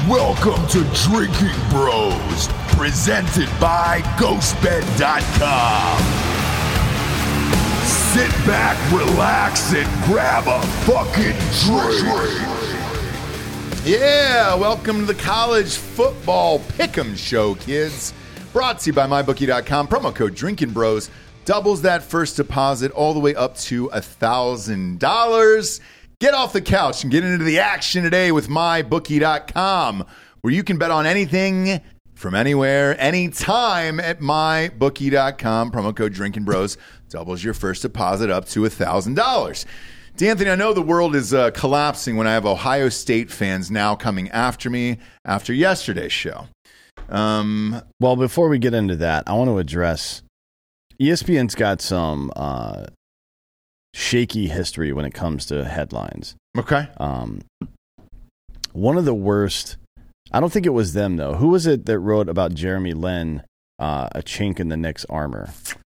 Welcome to Drinking Bros, presented by GhostBed.com. Sit back, relax, and grab a fucking drink. Yeah, welcome to the College Football Pick'em Show, kids. Brought to you by MyBookie.com. Promo code Drinking Bros doubles that first deposit all the way up to $1,000. Get off the couch and get into the action today with MyBookie.com, where you can bet on anything from anywhere, anytime at MyBookie.com. Promo code Drinking Bros doubles your first deposit up to $1,000. D'Anthony, I know the world is collapsing when I have Ohio State fans now coming after me after yesterday's show. Well, before we get into that, I want to address ESPN's got some shaky history when it comes to headlines. Okay. One of the worst, I don't think it was them, though. Who was it that wrote about Jeremy Lin, a chink in the Knicks' armor?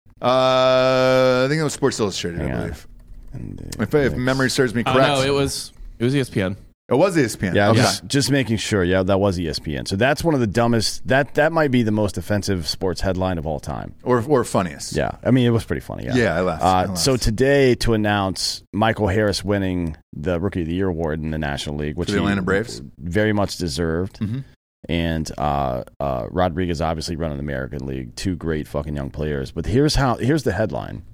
I think it was Sports Illustrated, I believe. If memory serves me correct. No, it was ESPN. It was ESPN. Yeah, okay. just making sure. Yeah, that was ESPN. So that's one of the dumbest. That might be the most offensive sports headline of all time, or funniest. Yeah, I mean it was pretty funny. Yeah, I laughed. So today, to announce Michael Harris winning the Rookie of the Year award in the National League, which the Atlanta Braves very much deserved, mm-hmm. and Rodriguez obviously running the American League, two great fucking young players. But here's the headline.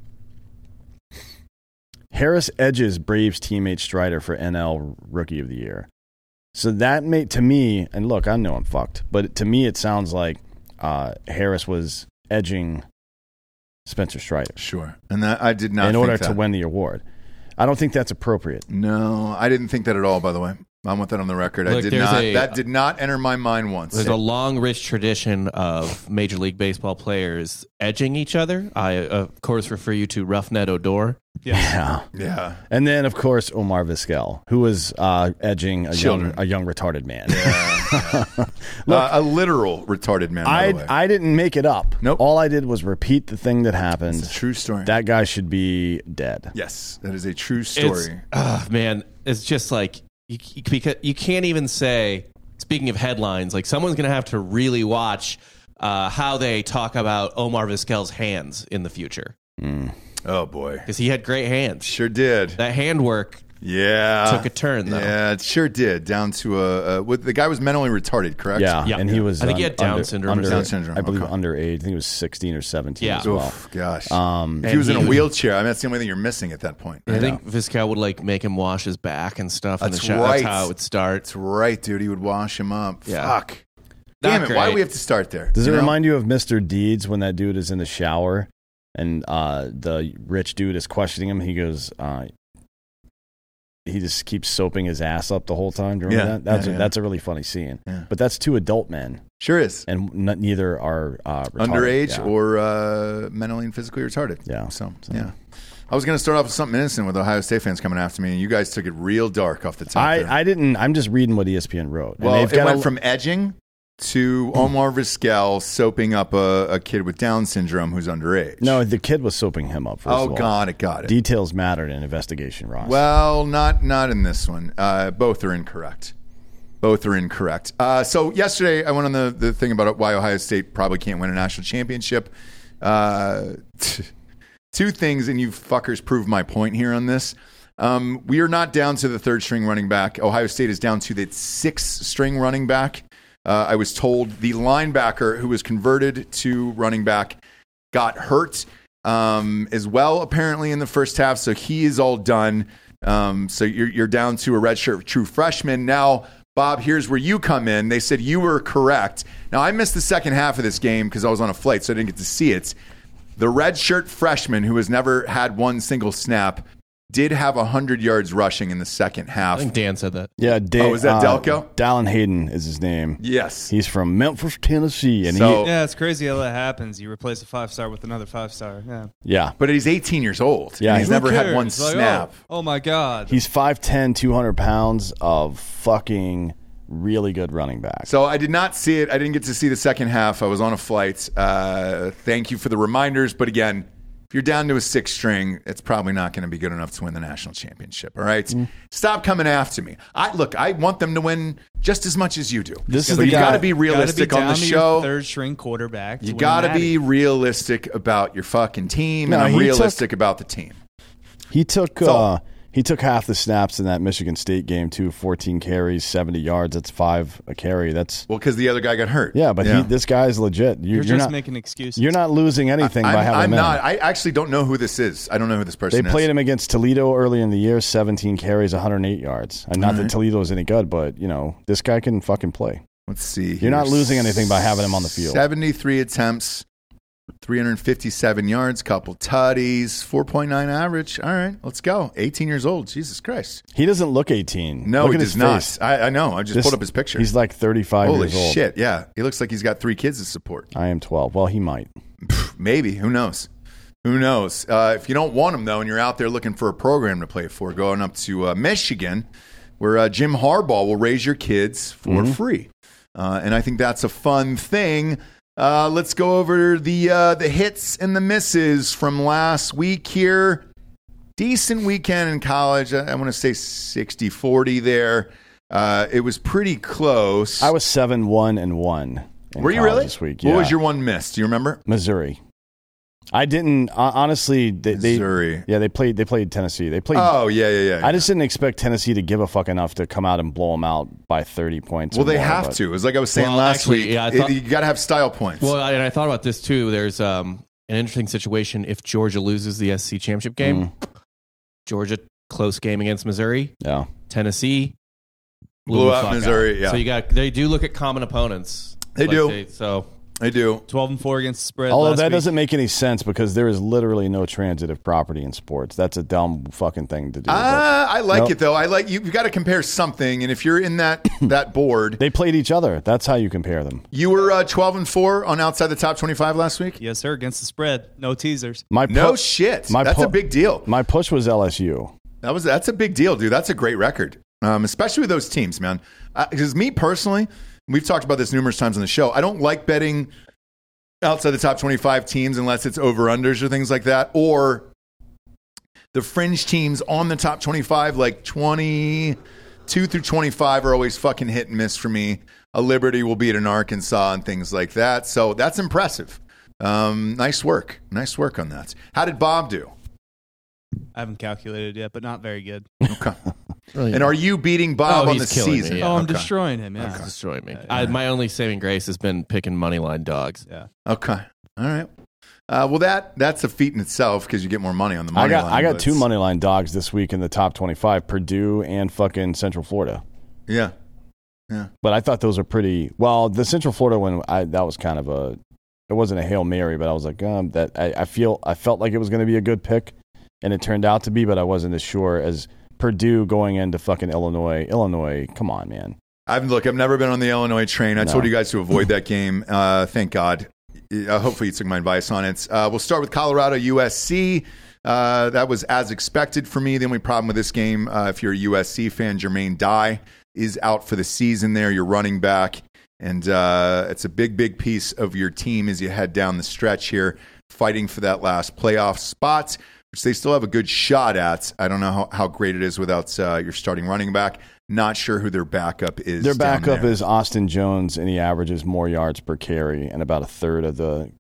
Harris edges Braves teammate Strider for NL Rookie of the Year. So that made, to me, and look, I know I'm fucked, but to me it sounds like Harris was edging Spencer Strider. Sure. And that I did not in think order that. to win the award. I don't think that's appropriate. No, I didn't think that at all, by the way. I want that on the record. Look, that did not enter my mind once. There's a long, rich tradition of Major League Baseball players edging each other. I, of course, refer you to Roughneck Odor. Yeah. And then, of course, Omar Vizquel, who was edging a young retarded man. Yeah. Look, a literal retarded man, by the way. I didn't make it up. Nope. All I did was repeat the thing that happened. It's a true story. That guy should be dead. Yes, that is a true story. Man, it's just like... Because you can't even say, speaking of headlines, like someone's going to have to really watch how they talk about Omar Vizquel's hands in the future. Oh, boy. Because he had great hands. Sure did. That handwork took a turn, though. Yeah, it sure did. Down to the guy was mentally retarded, correct? Yeah. And he was. I think he had Down syndrome. Down syndrome. I believe underage. I think he was 16 or 17 as well. Oof, gosh. If he was in a wheelchair, I mean, that's the only thing you're missing at that point. I think Vizquel would make him wash his back and stuff in the shower. Right. That's how it would start. That's right, dude. He would wash him up. Yeah. Fuck. Damn it. Why do we have to start there? Does it remind you of Mr. Deeds when that dude is in the shower and the rich dude is questioning him? He goes, he just keeps soaping his ass up the whole time. Do you remember that? That's a really funny scene. Yeah. But that's two adult men. Sure is. And neither are retarded. Underage or mentally and physically retarded. Yeah. So, yeah. I was going to start off with something innocent with Ohio State fans coming after me, and you guys took it real dark off the top. I didn't. I'm just reading what ESPN wrote. Well, it went from edging to Omar Vizquel soaping up a kid with Down syndrome who's underage. No, the kid was soaping him up. First of all. Got it. Details mattered in investigation, Ross. Well, not in this one. Both are incorrect. So yesterday I went on the thing about why Ohio State probably can't win a national championship. Two things, and you fuckers prove my point here on this. We are not down to the third string running back. Ohio State is down to the sixth string running back. I was told the linebacker who was converted to running back got hurt as well, apparently, in the first half. So he is all done. So you're down to a redshirt true freshman. Now, Bob, here's where you come in. They said you were correct. Now, I missed the second half of this game because I was on a flight, so I didn't get to see it. The redshirt freshman who has never had one single snap did have 100 yards rushing in the second half. I think Dan said that. Yeah, is that Delco? Dallin Hayden is his name. Yes. He's from Memphis, Tennessee. And yeah, it's crazy how that happens. You replace a 5-star with another 5-star. Yeah. But he's 18 years old. Yeah. He's never had one snap. Oh, my God. He's 5'10", 200 pounds of fucking really good running back. So I did not see it. I didn't get to see the second half. I was on a flight. Thank you for the reminders. But again, if you're down to a 6 string, it's probably not going to be good enough to win the national championship. All right, stop coming after me. I want them to win just as much as you do. This is you got to be realistic on the show. Third string quarterback. You got to be realistic about your fucking team, and I'm realistic about the team. He took half the snaps in that Michigan State game too. 14 carries, 70 yards. That's 5 a carry. That's because the other guy got hurt. Yeah, but this guy's legit. You're just not making excuses. You're not losing anything by having him. I'm not. I actually don't know who this is. I don't know who this person is. They played him against Toledo early in the year. 17 carries, 108 yards. And not that Toledo is any good, but this guy can fucking play. Let's see. You're not losing anything by having him on the field. 73 attempts. 357 yards, couple tutties, 4.9 average. All right, let's go. 18 years old. Jesus Christ. He doesn't look 18. No, look he at does his not. face. I know. I just pulled up his picture. He's like 35 years old. Holy shit, yeah. He looks like he's got 3 kids to support. I am 12. Well, he might. Maybe. Who knows? Who knows? If you don't want him, though, and you're out there looking for a program to play for, going up to Michigan, where Jim Harbaugh will raise your kids for free. And I think that's a fun thing. Let's go over the hits and the misses from last week here. Decent weekend in college. I want to say 60-40 there. It was pretty close. I was 7-1-1. Were you really? This week? Yeah. What was your one miss? Do you remember? Missouri. I didn't honestly. Missouri. They played Tennessee. They played. Oh yeah. I just didn't expect Tennessee to give a fuck enough to come out and blow them out by 30 points. Well, they have to. It was like I was saying last week. Yeah, you got to have style points. Well, and I thought about this too. There's an interesting situation if Georgia loses the SEC championship game. Georgia close game against Missouri. Yeah. Tennessee blew out Missouri. Yeah. So they do look at common opponents. They do. They do. 12-4 against the spread. Although that doesn't make any sense because there is literally no transitive property in sports. That's a dumb fucking thing to do. I like it though. I like you've got to compare something, and if you're in that board, they played each other. That's how you compare them. You were 12-4 on outside the top 25 last week. Yes, sir. Against the spread, no teasers. No shit. That's a big deal. My push was LSU. That's a big deal, dude. That's a great record, especially with those teams, man. Because me personally. We've talked about this numerous times on the show. I don't like betting outside the top 25 teams unless it's over-unders or things like that. Or the fringe teams on the top 25, like 22 through 25 are always fucking hit and miss for me. A Liberty will beat an Arkansas and things like that. So that's impressive. Nice work. Nice work on that. How did Bob do? I haven't calculated yet, but not very good. Okay. Really and are you beating Bob on the season? Me, yeah. Oh, I'm destroying him. Yeah, he's destroying me. My only saving grace has been picking moneyline dogs. Yeah. Okay. All right. Well, that's a feat in itself because you get more money on the money line. I got 2 moneyline dogs this week in the top 25: Purdue and fucking Central Florida. Yeah. Yeah. But I thought those were pretty. Well, the Central Florida one, that was kind of a. It wasn't a Hail Mary, but I was like, I felt like it was going to be a good pick. And it turned out to be, but I wasn't as sure as Purdue going into fucking Illinois. Illinois, come on, man. I've never been on the Illinois train. I told you guys to avoid that game. Thank God. Hopefully you took my advice on it. We'll start with Colorado USC. That was as expected for me. The only problem with this game, if you're a USC fan, Jermaine Dye is out for the season there. You're running back. And it's a big piece of your team as you head down the stretch here, fighting for that last playoff spot, which they still have a good shot at. I don't know how great it is without your starting running back. Not sure who their backup is. Their backup is Austin Jones, and he averages more yards per carry and about a third of the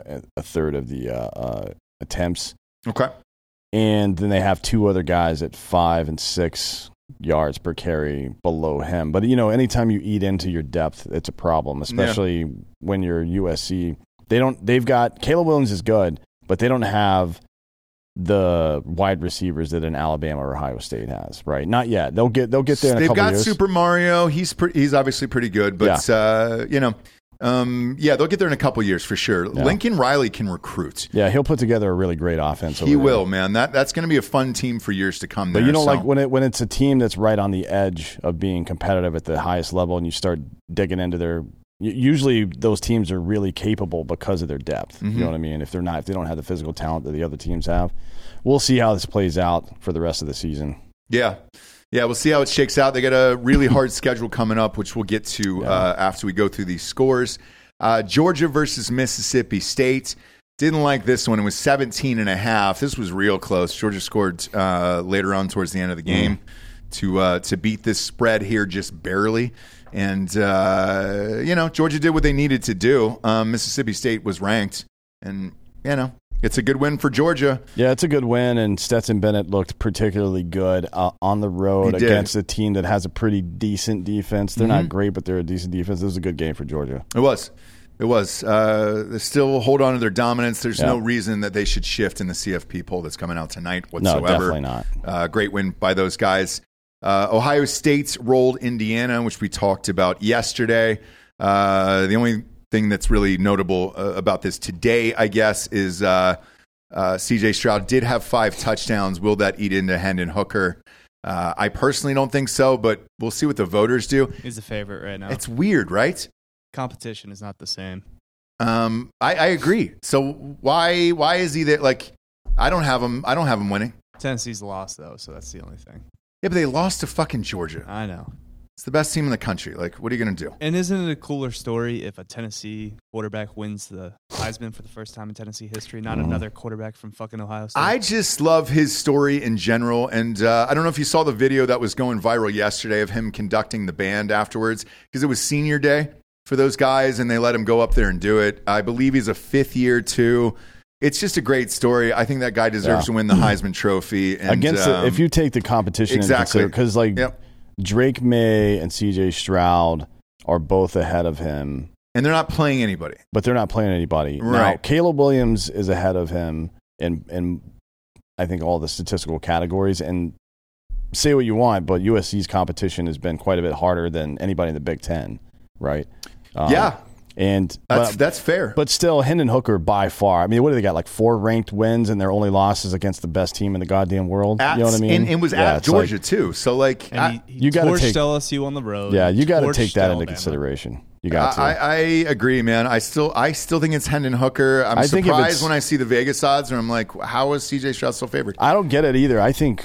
attempts. Okay. And then they have 2 other guys at 5 and 6 yards per carry below him. But anytime you eat into your depth, it's a problem, especially when you're USC. They've got Caleb Williams is good, but they don't have the wide receivers that an Alabama or Ohio State has, right? Not yet. They'll get there in a couple years. They've got Super Mario. He's obviously pretty good, but they'll get there in a couple years for sure. Yeah. Lincoln Riley can recruit. Yeah, he'll put together a really great offense. He will, man. That's going to be a fun team for years to come. But like when it's a team that's right on the edge of being competitive at the highest level, and you start digging into their. Usually those teams are really capable because of their depth. Mm-hmm. You know what I mean? If they don't have the physical talent that the other teams have. We'll see how this plays out for the rest of the season. Yeah. Yeah, we'll see how it shakes out. They got a really hard schedule coming up, which we'll get to after we go through these scores. Georgia versus Mississippi State. Didn't like this one. It was 17.5. This was real close. Georgia scored later on towards the end of the game to beat this spread here just barely. And, Georgia did what they needed to do. Mississippi State was ranked. And, it's a good win for Georgia. Yeah, it's a good win, and Stetson Bennett looked particularly good on the road against a team that has a pretty decent defense. They're not great, but they're a decent defense. It was a good game for Georgia. It was. They still hold on to their dominance. There's no reason that they should shift in the CFP poll that's coming out tonight whatsoever. No, definitely not. Great win by those guys. Ohio State rolled Indiana, which we talked about yesterday. The only thing that's really notable about this today, I guess, is C.J. Stroud did have 5 touchdowns. Will that eat into Hendon Hooker? I personally don't think so, but we'll see what the voters do. He's the favorite right now. It's weird, right? Competition is not the same. I agree. So why is he there? Like, I don't have him winning. Tennessee's lost though, so that's the only thing. Yeah, but they lost to fucking Georgia. I know. It's the best team in the country. Like, what are you going to do? And isn't it a cooler story if a Tennessee quarterback wins the Heisman for the first time in Tennessee history, not another quarterback from fucking Ohio State? I just love his story in general. And I don't know if you saw the video that was going viral yesterday of him conducting the band afterwards, because it was senior day for those guys, and they let him go up there and do it. I believe he's a 5th year, too. It's just a great story. I think that guy deserves to win the Heisman Trophy. And, if you take the competition into consideration, because Drake May and C.J. Stroud are both ahead of him. And they're not playing anybody. But they're not playing anybody. Right. Now, Caleb Williams is ahead of him in I think, all the statistical categories. And say what you want, but USC's competition has been quite a bit harder than anybody in the Big Ten, right? And that's fair. But still, Hendon Hooker by far. I mean, what do they got? Like 4 ranked wins, and their only losses against the best team in the goddamn world. You know what I mean? And it was at Georgia too. So like, you got to take LSU on the road. Yeah, you got to take that into consideration. You got to. I agree, man. I still think it's Hendon Hooker. I'm surprised when I see the Vegas odds, and I'm like, how is CJ Stroud still favored? I don't get it either. I think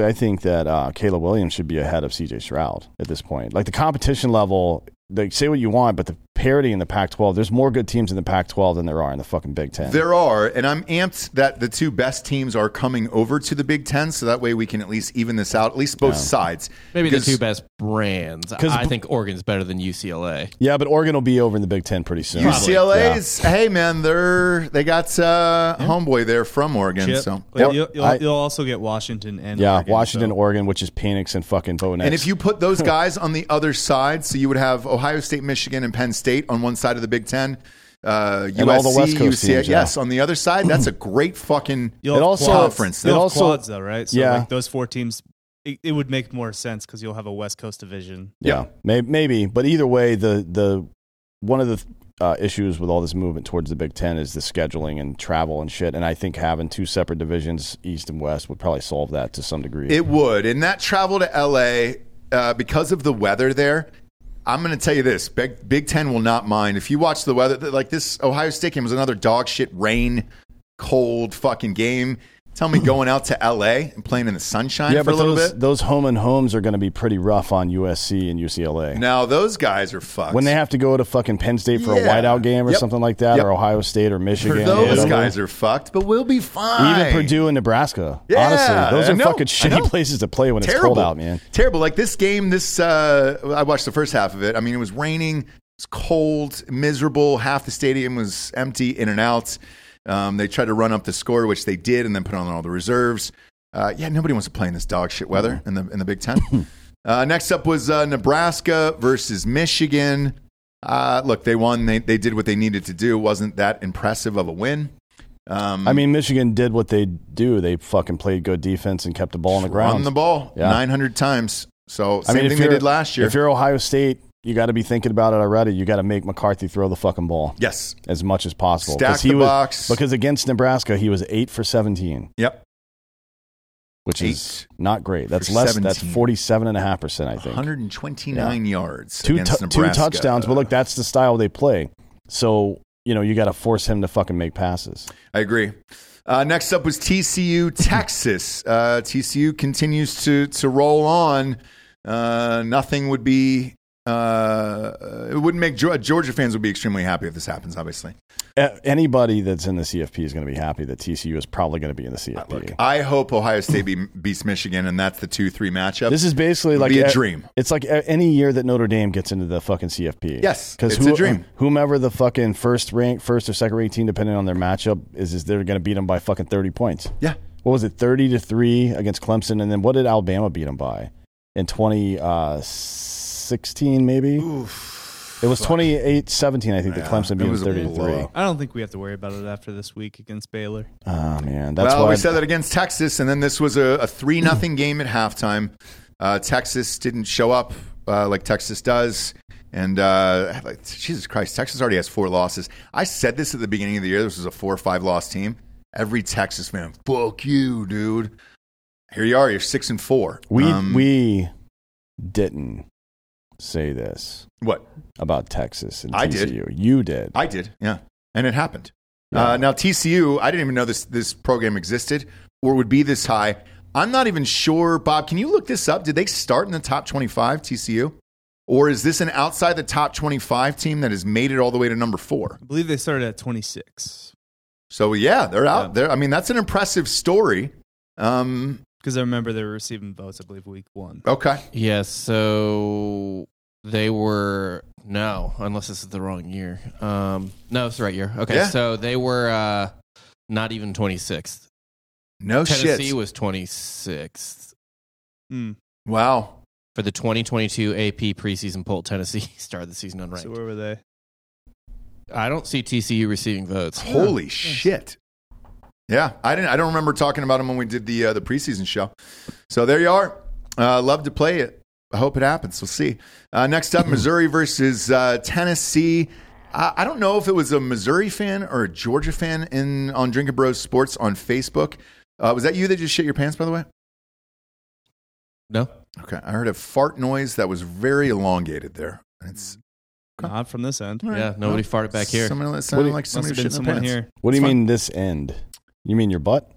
that Caleb Williams should be ahead of CJ Stroud at this point. Like, the competition level. Like, say what you want, but the parity in the Pac-12, there's more good teams in the Pac-12 than there are in the fucking Big Ten. There are, and I'm amped that the 2 best teams are coming over to the Big Ten, so that way we can at least even this out, at least both sides. Maybe the 2 best brands. I think Oregon's better than UCLA. Yeah, but Oregon will be over in the Big Ten pretty soon. UCLA's, hey man, they got homeboy there from Oregon. Chip. So you'll also get Washington and Oregon, Washington, Oregon, which is Penix and fucking Bo Nix. And if you put those guys on the other side, so you would have Ohio State, Michigan, and Penn State on one side of the Big Ten, USC, all the West Coast UCLA, teams, yes, on the other side, that's a great fucking conference. You'll have quads, though, right? So like those 4 teams, it would make more sense because you'll have a West Coast division. Yeah, maybe. But either way, the one of the issues with all this movement towards the Big Ten is the scheduling and travel and shit. And I think having 2 separate divisions, East and West, would probably solve that to some degree. It would. And that travel to L.A., because of the weather there, I'm going to tell you this. Big Ten will not mind. If you watch the weather, like this Ohio State game was another dog shit, rain, cold fucking game. Tell me going out to L.A. and playing in the sunshine for a little bit. Those home and homes are going to be pretty rough on USC and UCLA. Now, those guys are fucked. When they have to go to fucking Penn State for a whiteout game or something like that, or Ohio State or Michigan. Those guys are fucked, but we'll be fine. Even Purdue and Nebraska. Honestly, those are fucking shitty places to play when it's cold out, man. Terrible. Like this game, I watched the first half of it. I mean, it was raining, it's cold, miserable. Half the stadium was empty, in and out. They tried to run up the score, which they did, and then put on all the reserves. Nobody wants to play in this dog shit weather in the Big Ten. Next up was Nebraska versus Michigan. Look, they won. They did what they needed to do. Wasn't that impressive of a win. I mean, Michigan did what they do. They fucking played good defense and kept the ball on the ground. Run the ball 900 times. So same thing they did last year. If you're Ohio State, you got to be thinking about it already. You got to make McCarthy throw the fucking ball. Yes. As much as possible. Stack the box. Because against Nebraska, he was 8 for 17. Yep. Which is not great. That's less. 17. That's 47.5%, I think. 129 yards. Two touchdowns. But look, that's the style they play. So, you got to force him to fucking make passes. I agree. Next up was TCU, Texas. TCU continues to roll on. Nothing would be It wouldn't make Georgia fans would be extremely happy if this happens. Obviously, Anybody that's in the CFP is going to be happy that TCU is probably going to be in the CFP. Look, I hope Ohio State beats Michigan, and that's the 2-3 matchup. This is basically like be a dream. It's like any year that Notre Dame gets into the fucking CFP. Yes, it's a dream. Whomever the fucking first or second ranked team, depending on their matchup, is they're going to beat them by fucking 30 points. Yeah. What was it, 30-3 against Clemson, and then what did Alabama beat them by in 2016? Maybe. Oof. It was 28-17, I think, that Clemson beat them 30-3. I don't think we have to worry about it after this week against Baylor. Oh, man. That's we said that against Texas, and then this was a 3-0 game at halftime. Texas didn't show up like Texas does. And Jesus Christ, Texas already has 4 losses. I said this at the beginning of the year. This was a 4 or 5 loss team. Every Texas fan, fuck you, dude. Here you are. You're 6-4. We didn't say this. What? About Texas and I TCU. did. You did. I did, yeah. And it happened. Yeah. Now, TCU, I didn't even know this program existed or would be this high. I'm not even sure. Bob, can you look this up? Did they start in the top 25, TCU? Or is this an outside the top 25 team that has made it all the way to number 4? I believe they started at 26. So, yeah, they're out there. I mean, that's an impressive story. Because I remember they were receiving votes, I believe, week 1. Okay. Yeah, so they were unless this is the wrong year. No, it's the right year. Okay, Yeah. so they were not even 26th. No Tennessee shit. was 26th. Wow. For the 2022 AP preseason poll, Tennessee started the season unranked. So where were they? I don't see TCU receiving votes. Holy shit. Yeah, I don't remember talking about them when we did the preseason show. So there you are. Love to play it. I hope it happens. We'll see. Next up, Missouri versus Tennessee. I don't know if it was a Missouri fan or a Georgia fan on Drinking Bros Sports on Facebook. Was that you that just shit your pants, by the way? No. Okay. I heard a fart noise that was very elongated there. It's Not from this end. Yeah, nobody farted back here. Someone sounded like somebody Must have been shitting their someone pants. here. What do you It's mean this end? You mean your butt?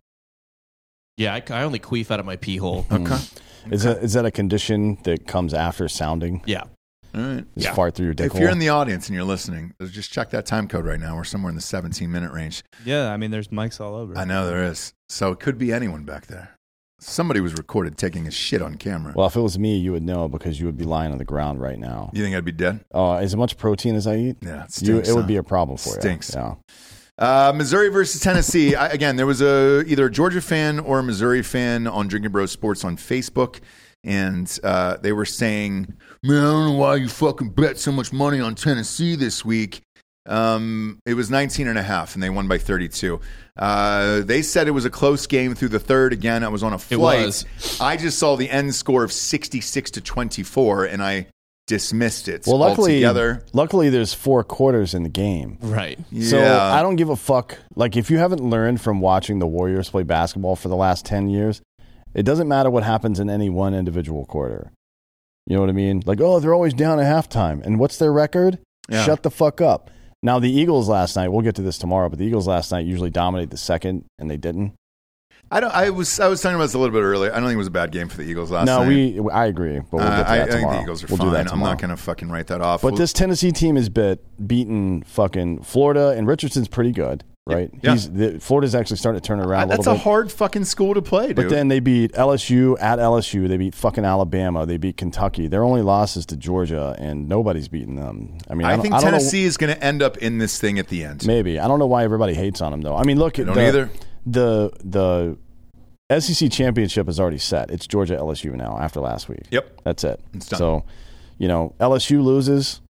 Yeah, I only queef out of my pee hole. Okay. Is that a condition that comes after sounding? Yeah. All right. Just fart through your dick If you're hole? in the audience and you're listening, just check that time code right now. We're somewhere in the 17-minute range. Yeah, I mean, there's mics all over. I know there is. So it could be anyone back there. Somebody was recorded taking a shit on camera. Well, if it was me, you would know because you would be lying on the ground right now. You think I'd be dead? As much protein as I eat, Yeah, it stinks. it would be a problem for Stinks. you. Yeah. Missouri versus Tennessee. Again, there was either a Georgia fan or a Missouri fan on Drinking Bros Sports on Facebook, and they were saying, "Man, I don't know why you fucking bet so much money on Tennessee this week." It was 19.5, and they won by 32. They said it was a close game through the third. Again, I was on a flight. It was. I just saw the end score of 66-24, and I dismissed it Well, altogether. luckily, there's 4 quarters in the game. Right. So Yeah. I don't give a fuck. Like, if you haven't learned from watching the Warriors play basketball for the last 10 years, it doesn't matter what happens in any one individual quarter. You know what I mean? Like, oh, they're always down at halftime. And what's their record? Yeah. Shut the fuck up. Now, the Eagles last night, we'll get to this tomorrow, but the Eagles last night usually dominate the second, and they didn't. I was talking about this a little bit earlier. I don't think it was a bad game for the Eagles last night. I agree, but we'll get to that I think tomorrow. the Eagles are We'll do fine. that I'm tomorrow. not going to fucking write that off. But this Tennessee team has beaten fucking Florida, and Richardson's pretty good, right? Yeah. Florida's actually starting to turn it around a that's little a bit. hard fucking school to play, dude. But then they beat LSU at LSU. They beat fucking Alabama. They beat Kentucky. Their only loss is to Georgia, and nobody's beaten them. I mean, I think don't Tennessee is going to end up in this thing at the end. Maybe. I don't know why everybody hates on them, though. I mean, look, don't either. The SEC championship is already set. It's Georgia LSU now after last week. Yep. That's it. It's done. So, LSU loses.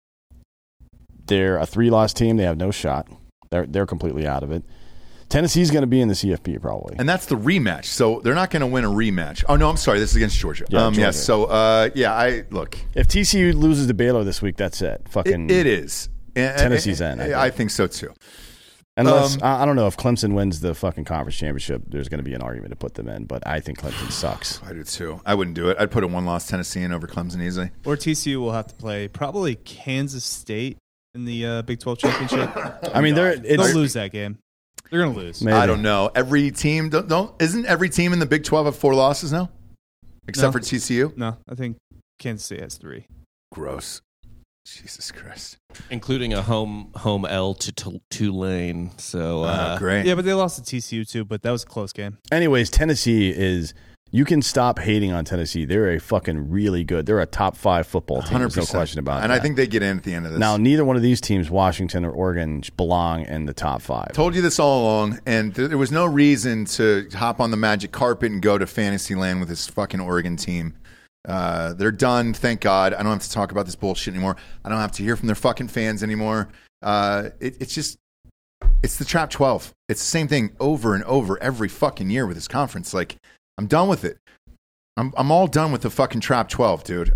They're a 3-loss team. They have no shot. They're completely out of it. Tennessee's going to be in the CFP probably. And that's the rematch. So they're not going to win a rematch. Oh, no, I'm sorry. This is against Georgia. Yeah, Georgia. Yes. So, look. If TCU loses to Baylor this week, that's it. Fucking It is. Tennessee's in, I think so, too. Unless I don't know if Clemson wins the fucking conference championship, there's going to be an argument to put them in. But I think Clemson sucks. I do, too. I wouldn't do it. I'd put a 1-loss Tennessee in over Clemson easily. Or TCU will have to play probably Kansas State in the Big 12 championship. I mean, They'll it's lose that game. They're going to lose. Maybe. I don't know. Every team isn't every team in the Big 12 have 4 losses now? Except No. for TCU? No, I think Kansas State has 3. Gross. Jesus Christ. including a home L to Tulane. So Great. Yeah, but they lost to TCU too, but that was a close game. Anyways, Tennessee is. You can stop hating on Tennessee. They're a fucking really good. They're a top 5 football team. 100%. There's no question about and that. I think they get in at the end of this. Now, neither one of these teams, Washington or Oregon, belong in the top 5. Told you this all along, and there was no reason to hop on the magic carpet and go to Fantasyland with this fucking Oregon team. They're done, thank God. I don't have to talk about this bullshit anymore. I don't have to hear from their fucking fans anymore. It's the Trap 12. It's the same thing over and over every fucking year with this conference. Like, I'm done with it. I'm all done with the fucking Trap 12, dude.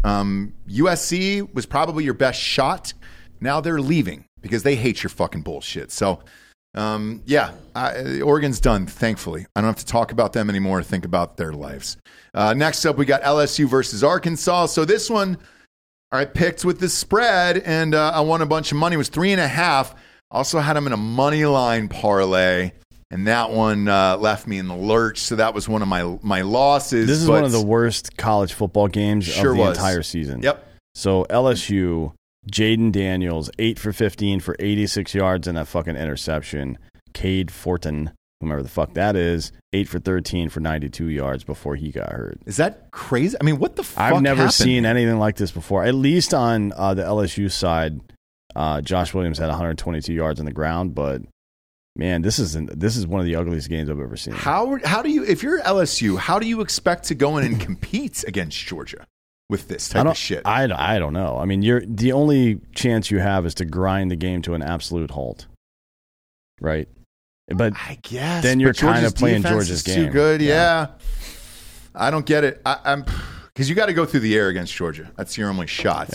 USC was probably your best shot. Now they're leaving because they hate your fucking bullshit. So, Oregon's done, thankfully. I don't have to talk about them anymore or think about their lives. Next up, we got LSU versus Arkansas. So this one, I picked with the spread, and I won a bunch of money. It was 3.5. Also had them in a money line parlay. And that one left me in the lurch, so that was one of my losses. This is one of the worst college football games of the entire season. Yep. So LSU, Jaden Daniels, 8 for 15 for 86 yards and a fucking interception. Cade Fortin, whomever the fuck that is, 8 for 13 for 92 yards before he got hurt. Is that crazy? I mean, what the fuck I've never happened? seen anything like this before. At least on the LSU side, Josh Williams had 122 yards on the ground, but man, this is one of the ugliest games I've ever seen. How do you, if you're LSU, how do you expect to go in and compete against Georgia with this type of shit? I don't know. I mean, the only chance you have is to grind the game to an absolute halt, right? But I guess then you're kind of playing defense Georgia's is game. Too good, yeah. I don't get it. I'm because you got to go through the air against Georgia. That's your only shot.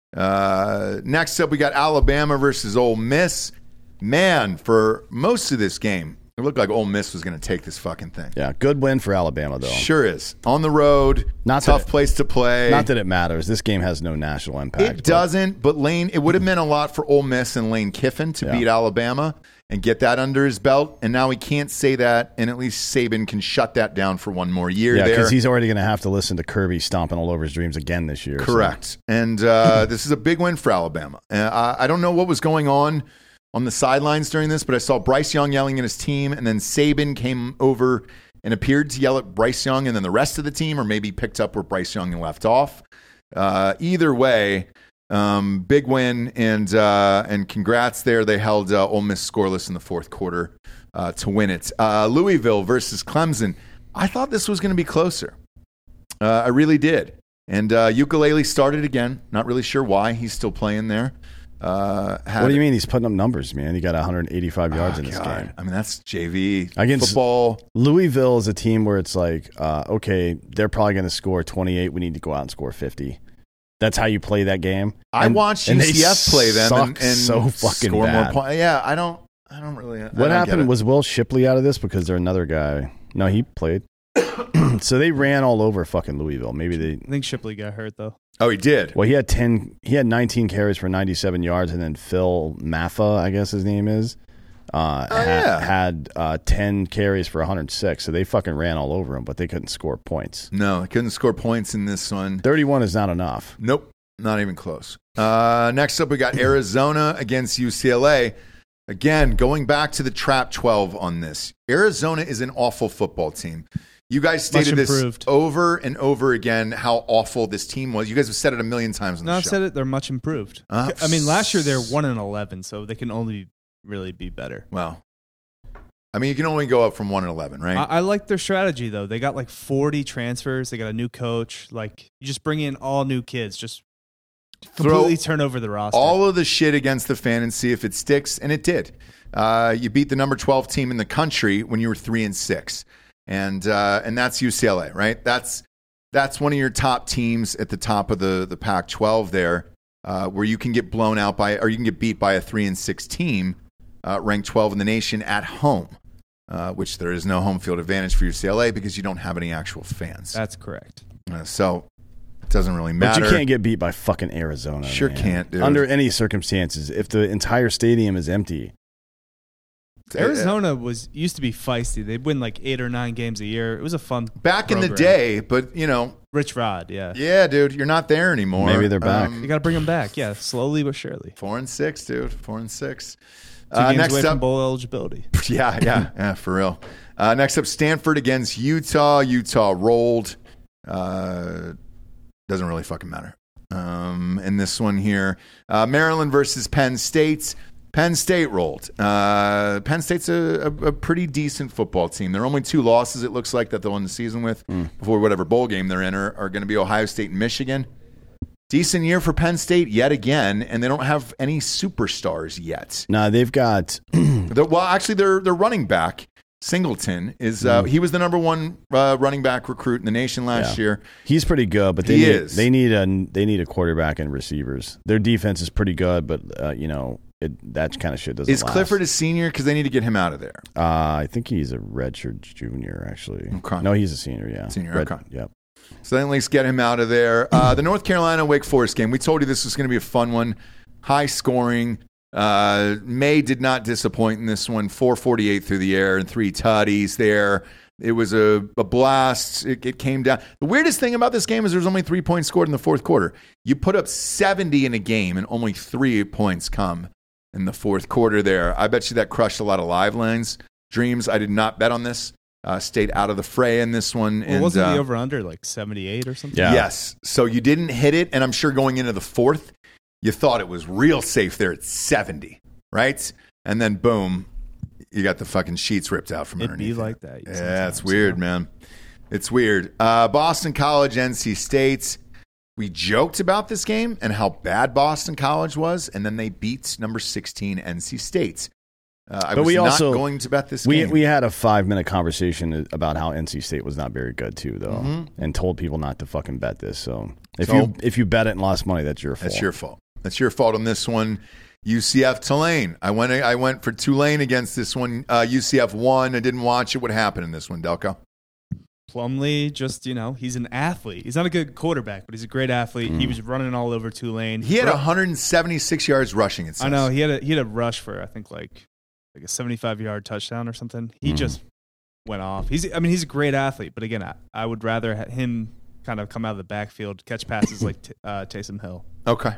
Yeah. Next up, we got Alabama versus Ole Miss. Man, for most of this game, it looked like Ole Miss was going to take this fucking thing. Yeah, good win for Alabama, though. Sure is. On the road, tough place to play. Not that it matters. This game has no national impact. It doesn't, but Lane, it would have meant a lot for Ole Miss and Lane Kiffin to beat Alabama and get that under his belt. And now he can't say that, and at least Saban can shut that down for one more year. Yeah, because he's already going to have to listen to Kirby stomping all over his dreams again this year. Correct. So. And this is a big win for Alabama. I don't know what was going on the sidelines during this, but I saw Bryce Young yelling at his team, and then Saban came over and appeared to yell at Bryce Young, and then the rest of the team, or maybe picked up where Bryce Young left off. Either way, big win, and congrats there. They held Ole Miss scoreless in the fourth quarter to win it. Louisville versus Clemson. I thought this was going to be closer. I really did. And Ukulele started again. Not really sure why. He's still playing there. What do you mean? He's putting up numbers, man. He got 185 yards in this game. I mean, that's JV against football. Louisville is a team where it's like, okay, they're probably going to score 28. We need to go out and score 50. That's how you play that game. I watched UCF play them and so fucking score bad. more points. Yeah, I don't really. What happened? Was Will Shipley out of this because they're another guy? No, he played. So they ran all over fucking Louisville. Maybe I think Shipley got hurt though. Oh, he did. Well, he had 19 carries for 97 yards, and then Phil Maffa, I guess his name is, had 10 carries for 106. So they fucking ran all over him, but they couldn't score points. No, they couldn't score points in this one. 31 is not enough. Nope, not even close. Next up, we got Arizona against UCLA. Again, going back to the Trap 12 on this. Arizona is an awful football team. You guys stated this over and over again, how awful this team was. You guys have said it a million times on the show. I've said it. They're much improved. I mean, last year they're 1-11, so they can only really be better. Well, I mean, you can only go up from 1-11, right? I like their strategy, though. They got like 40 transfers. They got a new coach. Like, you just bring in all new kids. Just completely turn over the roster. All of the shit against the fan and see if it sticks, and it did. You beat the number 12 team in the country when you were 3-6. And that's UCLA, right? That's one of your top teams at the top of the Pac-12 there, where you can get blown out by, or you can get beat by a 3-6 team, ranked 12 in the nation at home, which there is no home field advantage for UCLA because you don't have any actual fans. That's correct. So it doesn't really matter. But you can't get beat by fucking Arizona. Sure man. can't, dude. Under any circumstances, if the entire stadium is empty. Arizona used to be feisty. They'd win like 8 or 9 games a year. It was a fun back program. in the day, but Rich Rod, yeah. Yeah, dude, you're not there anymore. Maybe they're back. You got to bring them back, yeah, slowly but surely. 4-6, dude. 4-6. 2 games Next away from up, bowl eligibility. yeah, for real. Next up, Stanford against Utah. Utah rolled. Doesn't really fucking matter. In this one here, Maryland versus Penn State. Penn State rolled. Penn State's a pretty decent football team. There are only 2 losses, it looks like, that they'll end the season with before whatever bowl game they're in are going to be Ohio State and Michigan. Decent year for Penn State yet again, and they don't have any superstars yet. No, they've got. Their running back, Singleton, is he was the number 1 running back recruit in the nation last year. He's pretty good, but they need a quarterback and receivers. Their defense is pretty good, but that kind of shit doesn't. Is last. Clifford a senior? Because they need to get him out of there. I think he's a redshirt junior, actually. Okay. No, he's a senior. Yeah, Senior. Okay. Yep. So then at least get him out of there. The North Carolina Wake Forest game. We told you this was going to be a fun one, high scoring. May did not disappoint in this one. 448 through the air and 3 tutties there. It was a blast. It came down. The weirdest thing about this game is there was only 3 points scored in the fourth quarter. You put up 70 in a game and only 3 points come in the fourth quarter there. I bet you that crushed a lot of live lines. Dreams. I did not bet on this. Stayed out of the fray in this one. Well, wasn't the over-under like 78 or something? Yeah. Yes. So you didn't hit it, and I'm sure going into the fourth, you thought it was real safe there at 70, right? And then boom, you got the fucking sheets ripped out from underneath. It'd be like that. Yeah, it's weird, man. It's weird. Boston College, NC State. We joked about this game and how bad Boston College was, and then they beat number 16 NC State. I was not going to bet this game. We had a 5-minute conversation about how NC State was not very good too, though, and told people not to fucking bet this. So if you bet it and lost money, that's your fault. That's your fault. That's your fault on this one. UCF Tulane. I went for Tulane against this one. UCF won. I didn't watch it. What happened in this one, Delco? Plumlee, just, he's an athlete. He's not a good quarterback, but he's a great athlete. He was running all over Tulane. He had 176 yards rushing, it says. I know. He had a rush for, I think, like a 75-yard touchdown or something. He just went off. He's a great athlete, but again, I would rather him kind of come out of the backfield, catch passes like Taysom Hill. Okay.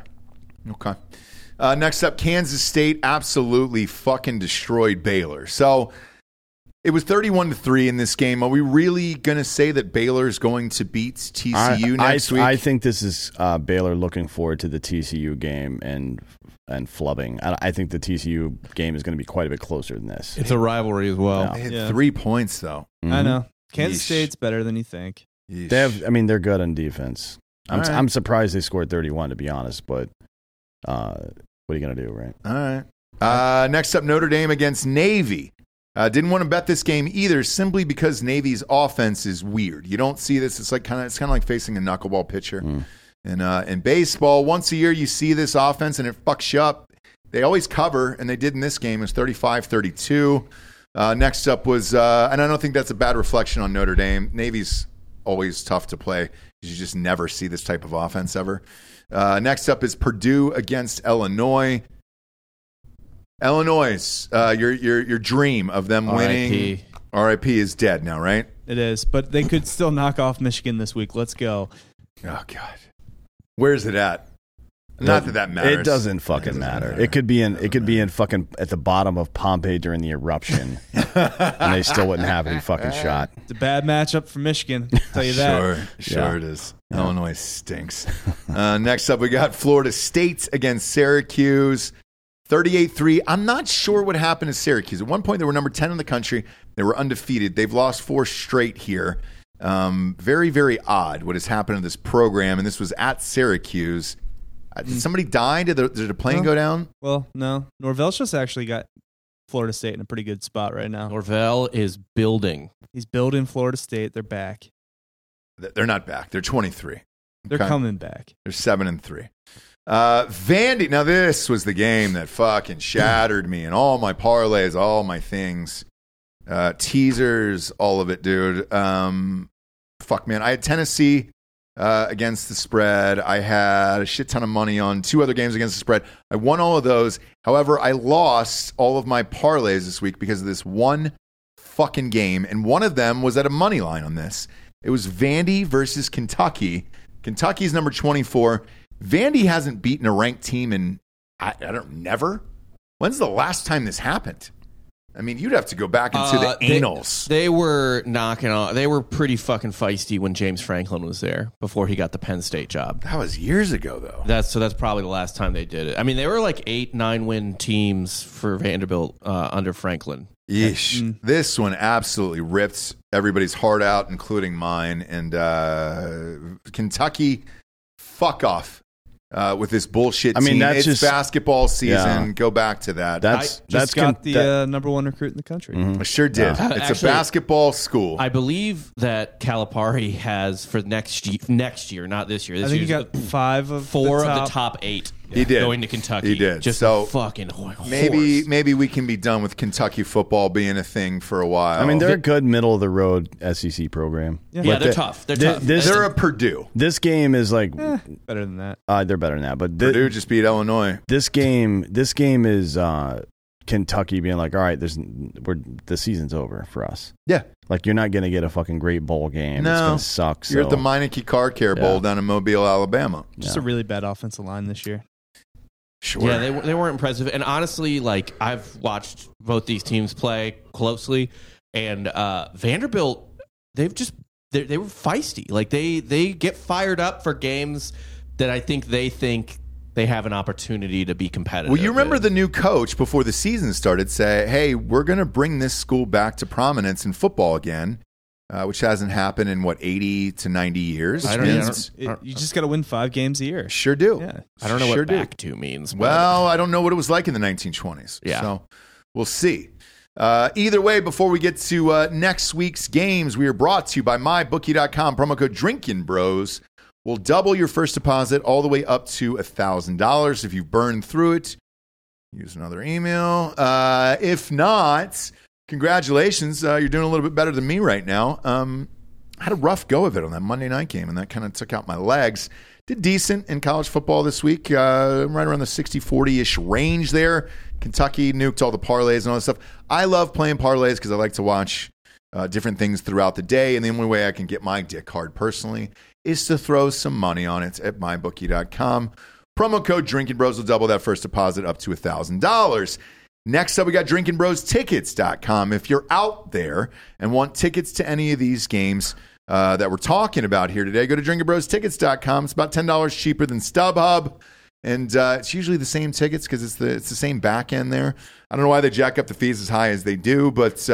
Next up, Kansas State absolutely fucking destroyed Baylor. So it was 31-3 in this game. Are we really going to say that Baylor is going to beat TCU next week? I think this is Baylor looking forward to the TCU game and flubbing. I think the TCU game is going to be quite a bit closer than this. It's a rivalry as well. They had 3 points, though. Mm-hmm. I know. Kansas State's better than you think. They're good on defense. I'm surprised they scored 31, to be honest, but what are you going to do, right? All right. Next up, Notre Dame against Navy. Didn't want to bet this game either, simply because Navy's offense is weird. You don't see this. It's kind of like facing a knuckleball pitcher. In baseball, once a year you see this offense and it fucks you up. They always cover, and they did in this game. It was 35-32. Next up was, and I don't think that's a bad reflection on Notre Dame. Navy's always tough to play because you just never see this type of offense ever. Next up is Purdue against Illinois. Illinois, your dream of them winning. RIP is dead now, right? It is, but they could still knock off Michigan this week. Let's go. Oh God, where's it at? Not that matters. It doesn't fucking matter. It could be in fucking at the bottom of Pompeii during the eruption, and they still wouldn't have any fucking shot. It's a bad matchup for Michigan. I'll tell you that. Sure it is. Illinois stinks. Next up, we got Florida State against Syracuse. 38-3. I'm not sure what happened to Syracuse. At one point, they were number 10 in the country. They were undefeated. They've lost 4 straight here. Very, very odd what has happened to this program, and this was at Syracuse. Did somebody die? Did the plane go down? Well, no. Norvell's just actually got Florida State in a pretty good spot right now. Norvell is building. He's building Florida State. They're back. They're not back. They're 23. They're coming back. They're 7-3. Vandy. Now this was the game that fucking shattered me and all my parlays, all my things, teasers, all of it, dude. Fuck, man. I had Tennessee against the spread. I had a shit ton of money on 2 other games against the spread. I won all of those. However, I lost all of my parlays this week because of this one fucking game, and one of them was at a money line on this. It was Vandy versus Kentucky. Kentucky's number 24. Vandy hasn't beaten a ranked team in, never. When's the last time this happened? I mean, you'd have to go back into the annals. They were knocking on. They were pretty fucking feisty when James Franklin was there before he got the Penn State job. That was years ago, though. That's probably the last time they did it. I mean, they were like 8-9 win teams for Vanderbilt under Franklin. Yeesh. This one absolutely ripped everybody's heart out, including mine. And Kentucky, fuck off. With this bullshit team. It's just basketball season. Yeah. Go back to that. That's got the number one recruit in the country. I sure did. It's actually, a basketball school. I believe that Calipari has for next year, not this year. This I think he got four of the top 8. He did. Going to Kentucky. He did. Just so fucking horse. Maybe we can be done with Kentucky football being a thing for a while. I mean, they're a good middle of the road SEC program. Yeah, they're tough. They're tough. They're a Purdue. This game is like better than that. They're better than that. But Purdue just beat Illinois. This game is Kentucky being like, all right, the season's over for us. Yeah. Like, you're not going to get a fucking great bowl game. No. It's going to suck. You're at the Meineke Car Care Bowl down in Mobile, Alabama. Just a really bad offensive line this year. Sure. Yeah, they weren't impressive. And honestly, like, I've watched both these teams play closely, and Vanderbilt, they were feisty. Like, they get fired up for games that I think they have an opportunity to be competitive. Well, you remember the new coach before the season started say, hey, we're going to bring this school back to prominence in football again. Which hasn't happened in 80 to 90 years. You just got to win 5 games a year. Sure do. Yeah. I don't know what back to means. Well, I don't know what it was like in the 1920s. Yeah. So we'll see. Either way, before we get to next week's games, we are brought to you by MyBookie.com. Promo code Drinkin' Bros will double your first deposit all the way up to $1,000. If you've burned through it, use another email. If not, congratulations. You're doing a little bit better than me right now. I had a rough go of it on that Monday night game, and that kind of took out my legs. Did decent in college football this week, right around the 60-40-ish range there. Kentucky nuked all the parlays and all that stuff. I love playing parlays because I like to watch different things throughout the day, and the only way I can get my dick hard personally is to throw some money on it at mybookie.com. Promo code Drinkin' Bros will double that first deposit up to $1,000. Next up, we got drinkinbrostickets.com. If you're out there and want tickets to any of these games that we're talking about here today, go to drinkinbrostickets.com. It's about $10 cheaper than StubHub, and it's usually the same tickets because it's the same back end there. I don't know why they jack up the fees as high as they do, but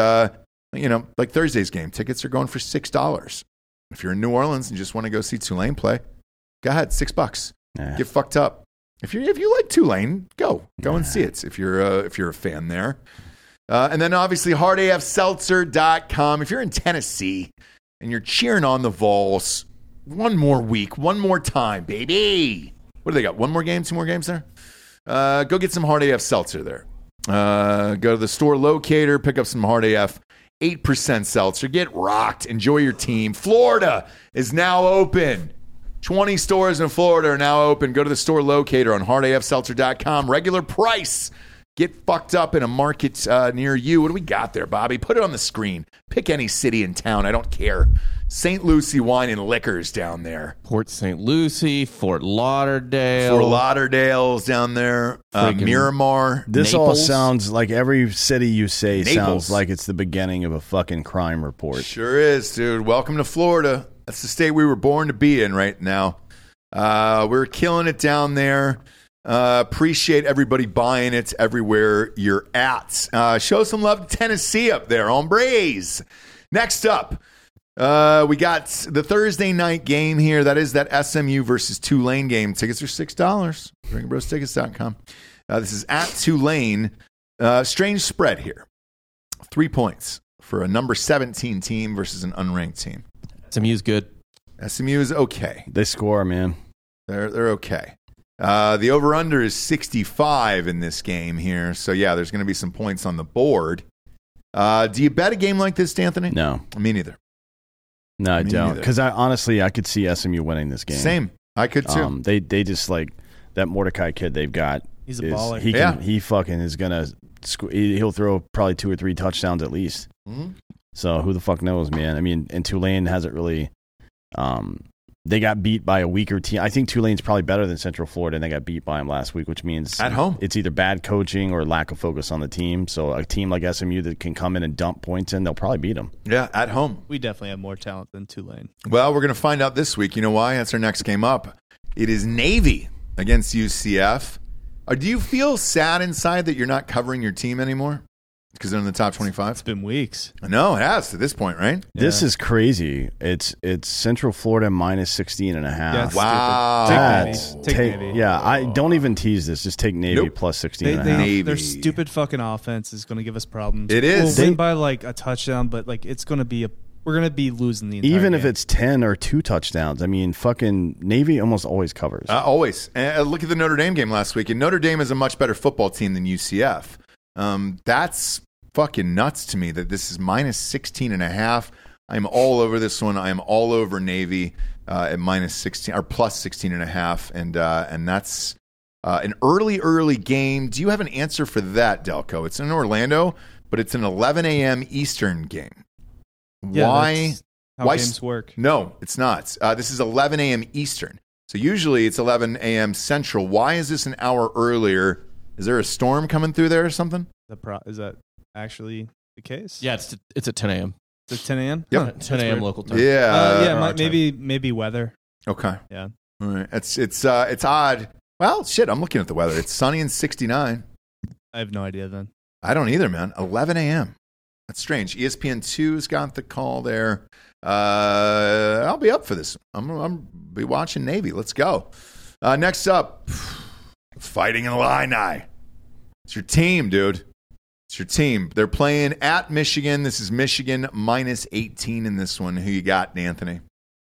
like Thursday's game, tickets are going for $6. If you're in New Orleans and just want to go see Tulane play, go ahead, $6. Get fucked up. If you like Tulane, go and see it. If you're a fan there, and then obviously hardafseltzer.com. If you're in Tennessee and you're cheering on the Vols, one more week, one more time, baby. What do they got? One more game, 2 more games there. Go get some Hard AF Seltzer there. Go to the store locator, pick up some Hard AF 8% Seltzer. Get rocked. Enjoy your team. Florida is now open. 20 stores in Florida are now open. Go to the store locator on hardafseltzer.com. Regular price. Get fucked up in a market near you. What do we got there, Bobby? Put it on the screen. Pick any city in town. I don't care. St. Lucie Wine and Liquors down there. Port St. Lucie, Fort Lauderdale. Fort Lauderdale's down there. Miramar. This Naples. all sounds like every city you say Naples. sounds like it's the beginning of a fucking crime report. Sure is, dude. Welcome to Florida. That's the state we were born to be in right now. We're killing it down there. Appreciate everybody buying it everywhere you're at. Show some love to Tennessee up there, hombres. Next up, we got the Thursday night game here. That is that SMU versus Tulane game. Tickets are $6. DrinkinBrosTickets.com. This is at Tulane. Strange spread here. 3 points for a number 17 team versus an unranked team. SMU's good. SMU is okay. They score, man. They're okay. The over-under is 65 in this game here. So, yeah, there's going to be some points on the board. Do you bet a game like this, D'Anthony? No. Me neither. No, I Me don't. neither. Because honestly, I could see SMU winning this game. Same. I could too. They just like that Mordecai kid they've got. He's a baller. He fucking is going to he'll throw probably 2 or 3 touchdowns at least. Mm-hmm. So who the fuck knows, man? I mean, and Tulane hasn't really They got beat by a weaker team. I think Tulane's probably better than Central Florida, and they got beat by them last week, which means At home. it's either bad coaching or lack of focus on the team. So a team like SMU that can come in and dump points in, they'll probably beat them. Yeah, at home. We definitely have more talent than Tulane. Well, we're going to find out this week. You know why? That's our next game up. It is Navy against UCF. Do you feel sad inside that you're not covering your team anymore? Because they're in the top 25? It's been weeks. No, it has to this point, right? This is crazy. It's Central Florida minus 16.5. Yeah, it's Wow. stupid. Take Navy. Yeah, I don't even tease this. Just take Navy Nope. plus 16.5. Navy. Their stupid fucking offense is going to give us problems. It is. We'll win by like a touchdown, but like it's going to be we're going to be losing the entire Even if game. it's 10 or 2 touchdowns, I mean, fucking Navy almost always covers. Always. Look at the Notre Dame game last week. And Notre Dame is a much better football team than UCF. That's fucking nuts to me that this is minus 16.5. I'm all over this one. I'm all over Navy at minus 16 or plus 16.5. And that's an early game. Do you have an answer for that, Delco? It's in Orlando, but it's an 11 a.m. Eastern game. Yeah, Why? that's how Why games work. No, it's not. This is 11 a.m. Eastern. So usually it's 11 a.m. Central. Why is this an hour earlier? Is there a storm coming through there or something? Is that actually the case? Yeah, it's at 10 a.m. It's 10 a.m. Yep. Huh, 10 a.m. weird. local time. Yeah. Yeah, maybe weather. Okay. Yeah. All right. It's odd. Well, shit, I'm looking at the weather. It's sunny and 69. I have no idea then. I don't either, man. 11 a.m. That's strange. ESPN2's got the call there. I'll be up for this. I'm be watching Navy. Let's go. Next up, Fighting Illini. It's your team, dude. It's your team. They're playing at Michigan. This is Michigan minus 18 in this one. Who you got, Anthony?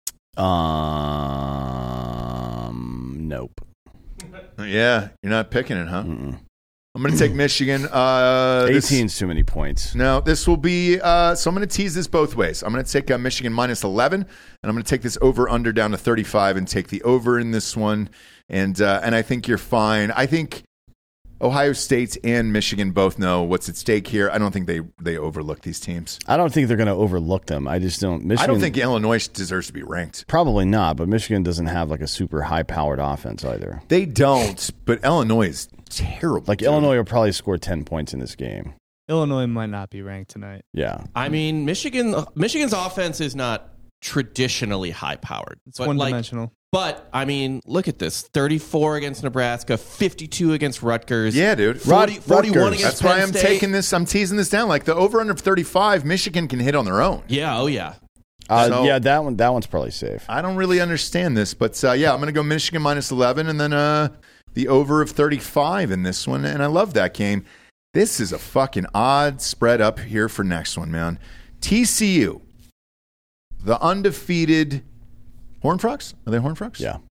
Nope. Yeah, you're not picking it, huh? Mm-mm. I'm going to take Michigan. 18's too many points. No, this will be. So I'm going to tease this both ways. I'm going to take Michigan minus 11, and I'm going to take this over/under down to 35, and take the over in this one. And I think you're fine. I think Ohio State and Michigan both know what's at stake here. I don't think they overlook these teams. I don't think they're going to overlook them. I just don't. Michigan, I don't think Illinois deserves to be ranked. Probably not, but Michigan doesn't have like a super high-powered offense either. They don't, but Illinois is terrible. Like dude. Illinois will probably score 10 points in this game. Illinois might not be ranked tonight. Yeah. I mean, Michigan's offense is not traditionally high-powered. It's one-dimensional. But, I mean, look at this. 34 against Nebraska, 52 against Rutgers. Yeah, dude. 41 against That's Penn why I'm State. taking this. I'm teasing this down. Like the over/under of 35, Michigan can hit on their own. Yeah, oh yeah. So- Yeah, that one's probably safe. I don't really understand this, but yeah, I'm going to go Michigan minus 11 and then the over of 35 in this one. And I love that game. This is a fucking odd spread up here for next one, man. TCU, the undefeated Horned Frogs. Are they Horned Frogs? Yeah.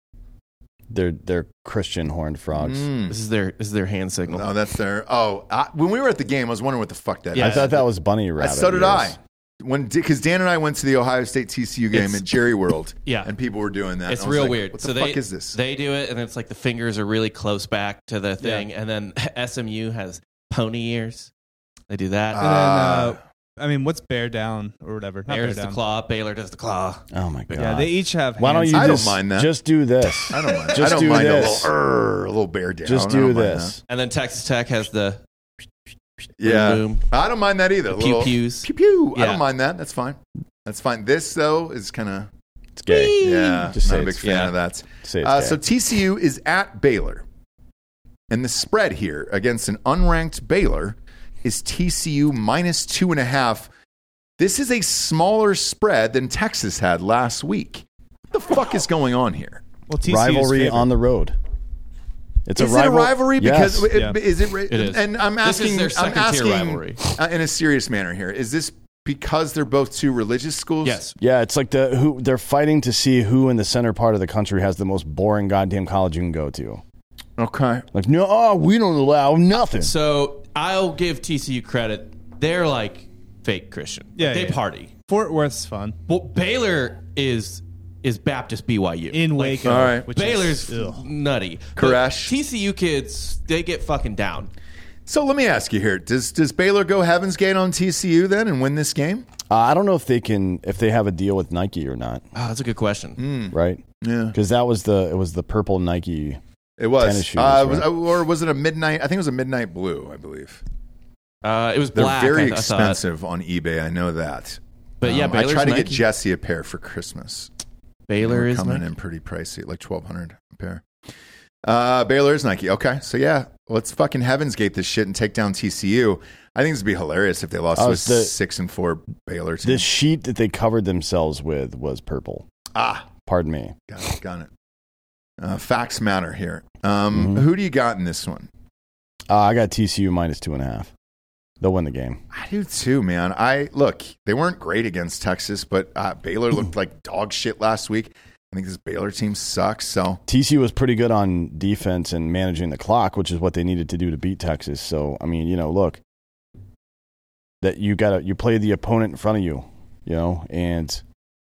They're Christian horned frogs. This is their hand signal. No, that's their. When we were at the game, I was wondering what the fuck that is. I thought that was bunny rabbit. So did ears. I. Because Dan and I went to the Ohio State TCU game at Jerry World. Yeah. And people were doing that. It's And I was real like, weird. What the fuck is this? They do it, and it's like the fingers are really close back to the thing, and then SMU has pony ears. They do that. And then, I mean, what's bear down or whatever? Not Bear bear does the down. claw. Baylor does the claw. Oh my god. Yeah, they each have. Why don't hands. you I don't just mind that. just do this? I don't mind. Just I don't do mind this. a little bear down. Just I do don't mind this. And then Texas Tech has the that. Yeah. boom. I don't mind that either. The pew-pews. Pew pew. I Yeah. don't mind that. That's fine. That's fine. This though is kind of It's gay. yeah. Just not say a big it's- fan yeah. of that. Say it's So gay. TCU is at Baylor, and the spread here against an unranked Baylor is TCU minus 2.5. This is a smaller spread than Texas had last week. What the fuck is going on here? Well, TCU's rivalry favored. on the road. It's Is a it a rivalry? Yes. Because Yeah. is it? It is. And I'm This asking. is their I'm second-tier asking rivalry. in a serious manner here. Is this because they're both two religious schools? Yes. Yeah, it's like they're fighting to see who in the center part of the country has the most boring goddamn college you can go to. Okay. Like, no, we don't allow nothing. So I'll give TCU credit. They're like fake Christian. Yeah, They yeah. party. Fort Worth's fun. Well, Baylor is Baptist BYU. In Like, Waco. all right. Which Baylor's is, ugh. nutty. Koresh. But TCU kids, they get fucking down. So let me ask you here: Does Baylor go Heaven's Gate on TCU then and win this game? I don't know if they have a deal with Nike or not. Oh, that's a good question. Right? Yeah, Because it was the purple Nike. it was. Tennis shoes, right? Or was it a midnight? I think it was a midnight blue. I believe It was they're black. very I thought. expensive on eBay. I know that. But yeah, I Baylor's tried to get Nike. Jesse a pair for Christmas. Baylor They're is coming Nike. in pretty pricey, like $1,200 a pair. Baylor is Nike. Okay, so yeah, let's fucking Heaven's Gate this shit and take down TCU. I think this would be hilarious if they lost to a 6-4 Baylor team. The sheet that they covered themselves with was purple. Pardon me. Got it. Facts matter here. Who do you got in this one? I got TCU minus 2.5. They'll win the game. I do too, man. Look, they weren't great against Texas, but Baylor looked like dog shit last week. I think this Baylor team sucks. So TCU was pretty good on defense and managing the clock, which is what they needed to do to beat Texas. So I mean, look, that you play the opponent in front of you, and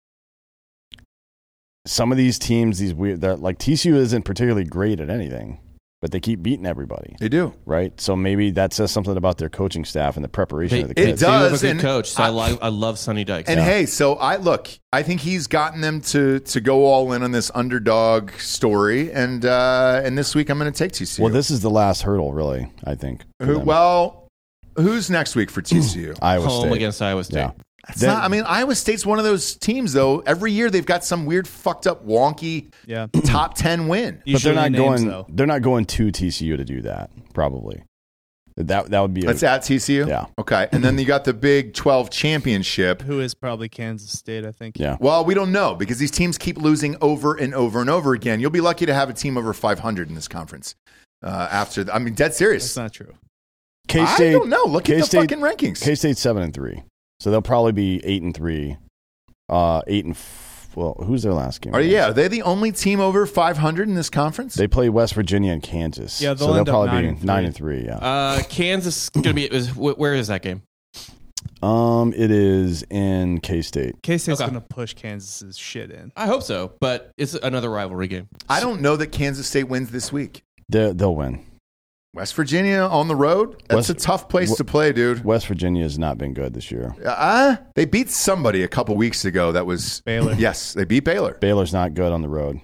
some of these teams, that like TCU isn't particularly great at anything, but they keep beating everybody. they do. Right? So maybe that says something about their coaching staff and the preparation of the It kids. does. They have a good and coach. So I love Sonny Dykes. And hey, so I think he's gotten them to go all in on this underdog story, and this week I'm going to take TCU. Well, this is the last hurdle, really, I think. for them. Who's next week for TCU? Iowa home State. against Iowa State. Yeah. Iowa State's one of those teams, though. Every year they've got some weird, fucked up, wonky Yeah. top 10 win. But they're not Usually names, going. though. They're not going to TCU to do that. Probably. That would be. That's at TCU? Yeah. Okay. And then you got the Big 12 championship. Who is probably Kansas State, I think. Yeah. Well, we don't know because these teams keep losing over and over and over again. You'll be lucky to have a team over 500 in this conference. Dead serious. That's not true. K-State. I don't know. Look at the K-State- fucking rankings. K-State's 7-3, so they'll probably be 8-3. Well, who's their last game? Are they the only team over 500 in this conference? They play West Virginia and Kansas. Yeah, so they'll they'll end up probably be 9-3. 9-3. Yeah. Kansas going to be. Where is that game? It is in K-State. K-State's Okay. going to push Kansas's shit in. I hope so, but it's another rivalry game. I don't know that Kansas State wins this week. They'll win. West Virginia on the road? That's a tough place to play, dude. West Virginia has not been good this year. They beat somebody a couple weeks ago. That was Baylor. Yes, they beat Baylor. Baylor's not good on the road.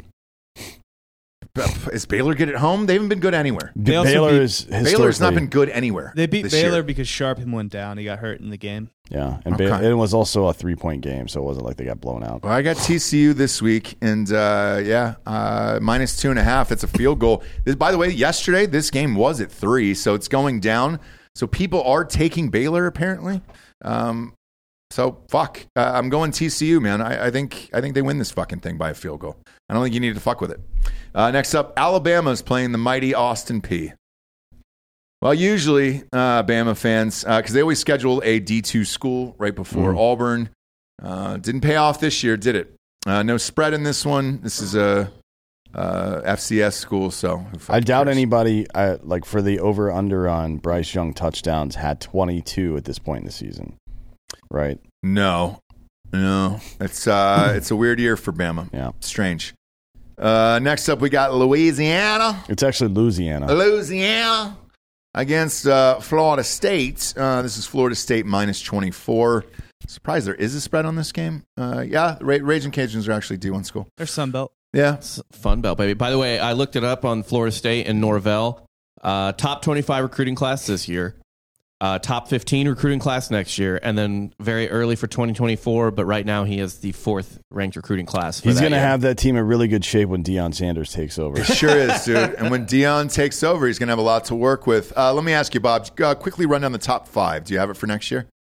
Is Baylor good at home? They haven't been good anywhere. They also Baylor beat- is Baylor's not historically- been good anywhere. They beat this Baylor year. because Sharpton went down. He got hurt in the game. Yeah, and Okay. it was also a 3-point game, so it wasn't like they got blown out. Well, I got TCU this week, and minus 2.5. That's a field goal. By the way, yesterday this game was at 3, so it's going down. So people are taking Baylor apparently. So fuck. I'm going TCU, man. I think they win this fucking thing by a field goal. I don't think you need to fuck with it. Next up, Alabama's playing the mighty Austin Peay. Well, usually Bama fans, because they always schedule a D2 school right before Auburn. Didn't pay off this year, did it? No spread in this one. This is a FCS school, so who fucking I doubt cares? anybody for the over/under on Bryce Young touchdowns had 22 at this point in the season, right? No. It's a weird year for Bama. Yeah. Strange. Next up, we got Louisiana. It's actually Louisiana. Louisiana against Florida State. This is Florida State minus 24. Surprised there is a spread on this game. Raging Cajuns are actually D1 school. They're Sunbelt. Yeah. It's Fun Belt, baby. By the way, I looked it up on Florida State and Norvell. Top 25 recruiting class this year. Top 15 recruiting class next year, and then very early for 2024. But right now, he is the 4th ranked recruiting class. He's going to have that team in really good shape when Deion Sanders takes over. Sure is, dude. And when Deion takes over, he's going to have a lot to work with. Let me ask you, Bob, quickly run down the top 5. Do you have it for next year?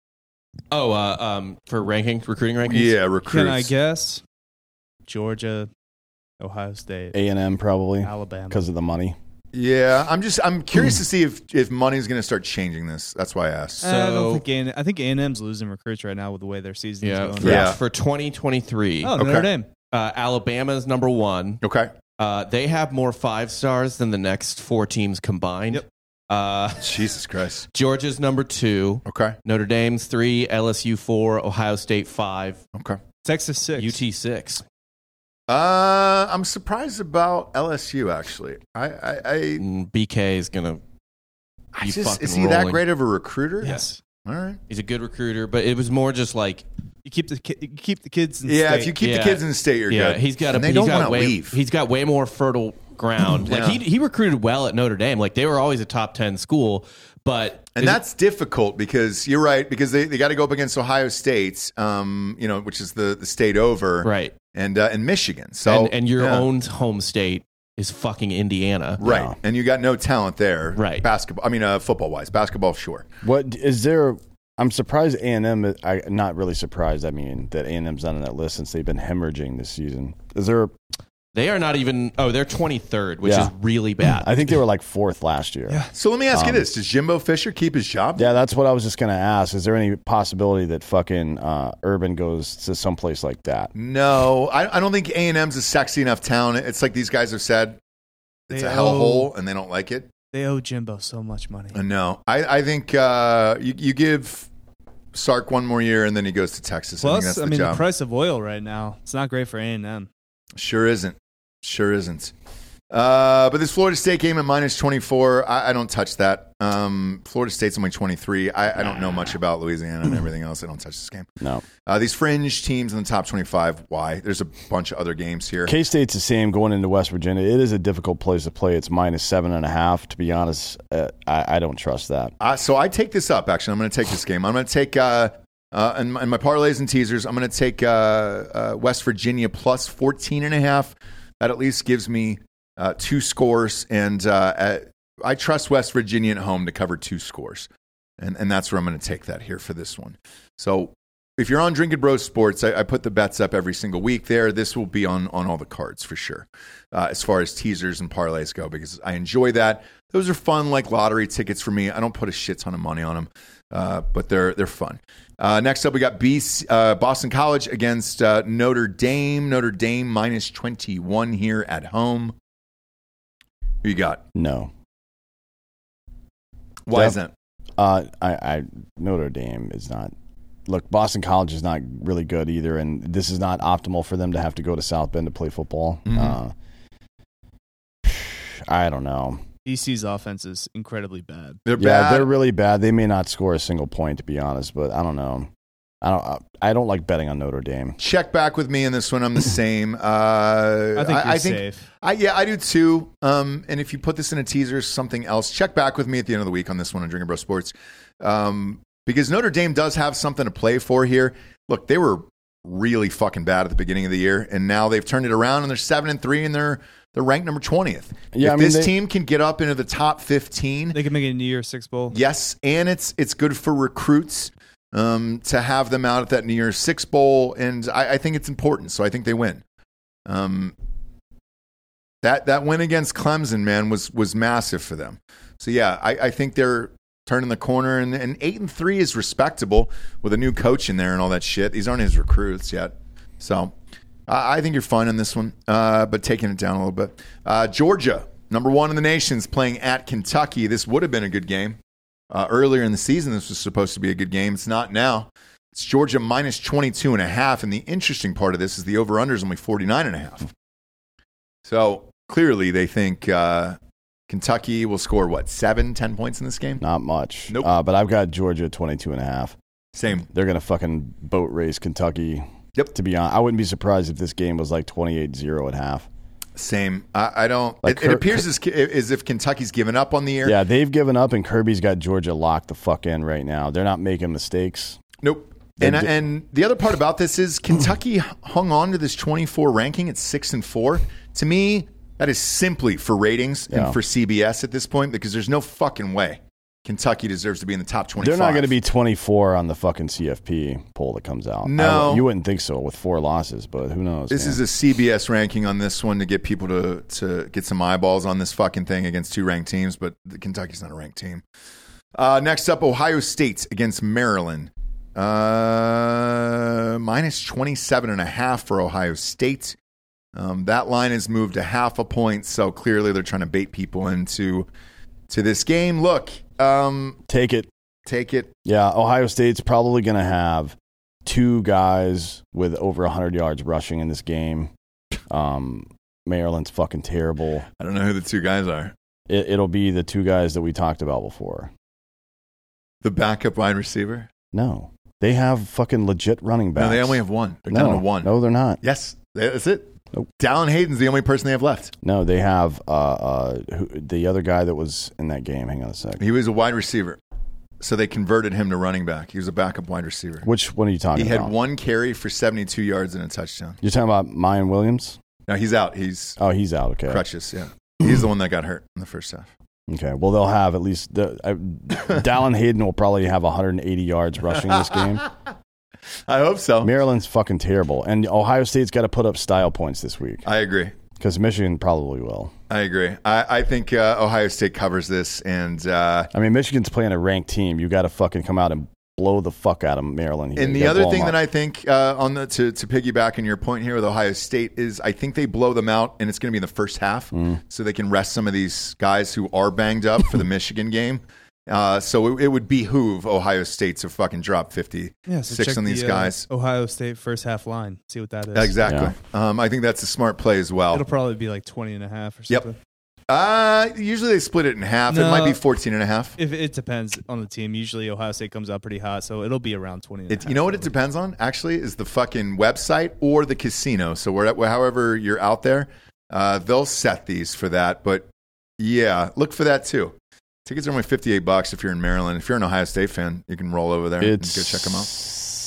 For recruiting rankings. Yeah, recruits. Can I guess? Georgia, Ohio State, A&M probably Alabama. because of the money. Yeah, I'm curious to see if money's going to start changing this. That's why I asked. I don't think I think A&M's losing recruits right now with the way their season is going. Yeah. For 2023. Oh, Notre Dame. Alabama's number 1. Okay. They have more 5-stars than the next 4 teams combined. Yep. Jesus Christ. Georgia's number 2. Okay. Notre Dame's 3. LSU 4. Ohio State 5. Okay. Texas 6. UT 6. I'm surprised about LSU actually. BK is gonna. be fucking Is he that rolling. great of a recruiter? Yes. All right. He's a good recruiter, but it was more just like You keep the kids in Yeah, state. if you keep Yeah. the kids in the state, you're good. he's got And they don't want to way, leave. He's got way more fertile ground. Like Yeah. he recruited well at Notre Dame. Like they were always a top 10 school, but And that's difficult because you're right, because they got to go up against Ohio State, which is the state over, right. and Michigan. So And your yeah. own home state is fucking Indiana. right, Yeah. and you got no talent there, Right. Football wise, basketball, sure. What is there? I'm surprised A&M. I'm not really surprised. I mean, that A&M's not on that list since they've been hemorrhaging this season. Is there? They are not even. Oh, they're 23rd, which Yeah. is really bad. I think they were like 4th last year. Yeah. So let me ask you this: does Jimbo Fisher keep his job? That's what I was just going to ask. Is there any possibility that fucking Urban goes to someplace like that? No, I don't think A&M's a sexy enough town. It's like these guys have said, it's They a hellhole, and they don't like it. They owe Jimbo so much money. No, I think you give Sark one more year, and then he goes to Texas. I think Plus, that's I the mean, job. the price of oil right now, it's not great for A&M. Sure isn't. But this Florida State game at -24, I don't touch that. Florida State's only 23. I don't know much about Louisiana and everything else. I don't touch this game. No. These fringe teams in the top 25, why? There's a bunch of other games here. K-State's the same going into West Virginia. It is a difficult place to play. It's -7.5. To be honest, I don't trust that. So I take this up, actually. I'm going to take this game. I'm going to take, in my parlays and teasers, I'm going to take West Virginia plus 14.5. That at least gives me 2 scores. And I trust West Virginia at home to cover 2 scores. And that's where I'm going to take that here for this one. So if you're on Drinking Bros Sports, I put the bets up every single week there. This will be on all the cards for sure, as far as teasers and parlays go, because I enjoy that. Those are fun, like lottery tickets for me. I don't put a shit ton of money on them, but they're fun. Next up, we got Boston College against Notre Dame. Notre Dame -21 here at home. Who you got? No. Why is that? Notre Dame is not. Look, Boston College is not really good either, and this is not optimal for them to have to go to South Bend to play football. I don't know. BC's offense is incredibly bad. They're Yeah, bad. they're really bad. They may not score a single point, to be honest, but I don't know. I don't like betting on Notre Dame. Check back with me in this one. I'm the same. I think you're safe. I do too. And if you put this in a teaser, something else, check back with me at the end of the week on this one on Drinking Bro Sports. Because Notre Dame does have something to play for here. Look, they were really fucking bad at the beginning of the year, and now they've turned it around, and they're 7-3, and they're ranked number 20th. Yeah, if this team can get up into the top 15, They can make it a New Year's Six Bowl. yes, and it's good for recruits to have them out at that New Year's Six Bowl, and I think it's important, so I think they win. That win against Clemson, man, was massive for them. So yeah, I think they're turning the corner, and 8-3 is respectable with a new coach in there and all that shit. These aren't his recruits yet, so I think you're fine on this one, but taking it down a little bit. Georgia, number 1 in the nation, is playing at Kentucky. This would have been a good game. Earlier in the season, this was supposed to be a good game. It's not now. It's Georgia -22.5, and the interesting part of this is the over-under is only 49.5. So clearly they think Kentucky will score, 7-10 points in this game? Not much. Nope. But I've got Georgia 22.5. Same. They're going to fucking boat race Kentucky. Yep. To be honest, I wouldn't be surprised if this game was like 28-0 at half. Same. I don't. Like It appears as if Kentucky's given up on the year. Yeah, they've given up, and Kirby's got Georgia locked the fuck in right now. They're not making mistakes. Nope. And the other part about this is Kentucky hung on to this 24 ranking at 6-4. To me, that is simply for ratings Yeah. and for CBS at this point, because there's no fucking way Kentucky deserves to be in the top 25. They're not going to be 24 on the fucking CFP poll that comes out. No. You wouldn't think so with 4 losses, but who knows? This man. is a CBS ranking on this one to get people to get some eyeballs on this fucking thing against 2 ranked teams, but Kentucky's not a ranked team. Next up, Ohio State against Maryland. -27.5 for Ohio State. That line has moved to 0.5 point, so clearly they're trying to bait people into this game. Look, Take it. take it. Yeah, Ohio State's probably going to have 2 guys with over 100 yards rushing in this game. Maryland's fucking terrible. I don't know who the 2 guys are. It'll be the two guys that we talked about before. The backup wide receiver? No. They have fucking legit running backs. No, they only have one. They're down to one. No, they're not. Yes, that's it. Nope. Dallin Hayden's the only person they have left. No, they have the other guy that was in that game. Hang on a sec. He was a wide receiver. So they converted him to running back. He was a backup wide receiver. Which one are you talking He about? had one carry for 72 yards and a touchdown. You're talking about Mayan Williams? No, he's out. He's He's out. Okay. crutches, yeah. He's the one that got hurt in the first half. Okay. Well, they'll have at least Dallin Hayden will probably have 180 yards rushing this game. I hope so. Maryland's fucking terrible, and Ohio State's got to put up style points this week I agree. because Michigan probably will. I agree. I think Ohio State covers this, and I mean, Michigan's playing a ranked team. You got to fucking come out and blow the fuck out of Maryland. Here. And the other thing that I think to piggyback on your point here with Ohio State is I think they blow them out, and it's going to be in the first half, so they can rest some of these guys who are banged up for the Michigan game. So it would behoove Ohio State to fucking drop 56 check on these the, guys. Ohio State first half line. See what that is. Exactly. I think that's a smart play as well. It'll probably be like 20.5 or something. Usually they split it in half. No. It might be 14.5. If it depends on the team. Usually Ohio State comes out pretty hot, so it'll be around 20.5. You know what it depends on, actually, is the fucking website or the casino. So however you're out there, they'll set these for that. But, yeah, look for that, too. Tickets are only $58 if you're in Maryland. If you're an Ohio State fan, you can roll over there and go check them out.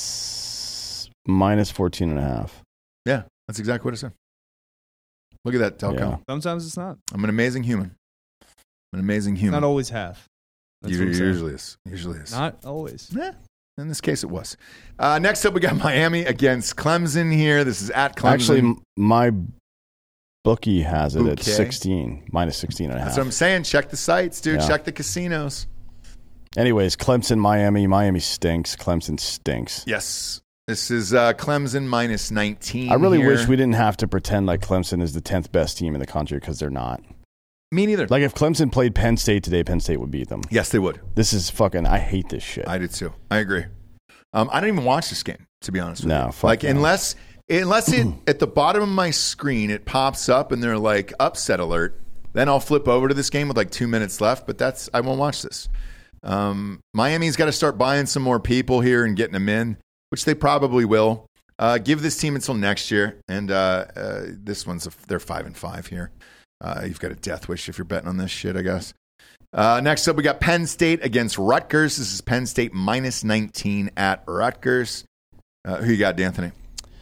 Minus 14.5. Yeah, that's exactly what it said. Look at that, Telco. Yeah. Sometimes it's not. I'm an amazing human. It's not always half. That's what I'm saying. Usually is. Usually is. Not always. Yeah, in this case, it was. Next up, we got Miami against Clemson here. This is at Clemson. Actually, my bookie has it at Okay. 16, minus 16.5. That's what I'm saying. Check the sites, dude. Yeah. Check the casinos. Anyways, Clemson, Miami. Miami stinks. Clemson stinks. Yes. This is Clemson minus 19. I really here. wish we didn't have to pretend like Clemson is the 10th best team in the country because they're not. Me neither. Like if Clemson played Penn State today, Penn State would beat them. Yes, they would. This is fucking. I hate this shit. I did too. I agree. I don't even watch this game, to be honest with No, you. fuck like no. unless it at the bottom of my screen it pops up and they're like upset alert, then I'll flip over to this game with like 2 minutes left. But I won't watch this. Miami's got to start buying some more people here and getting them in, which they probably will. Give this team until next year, and this one's they're 5-5 here. You've got a death wish if you're betting on this shit, I guess. Next up, we got Penn State against Rutgers. This is Penn State minus 19 at Rutgers. Who you got, D'Anthony?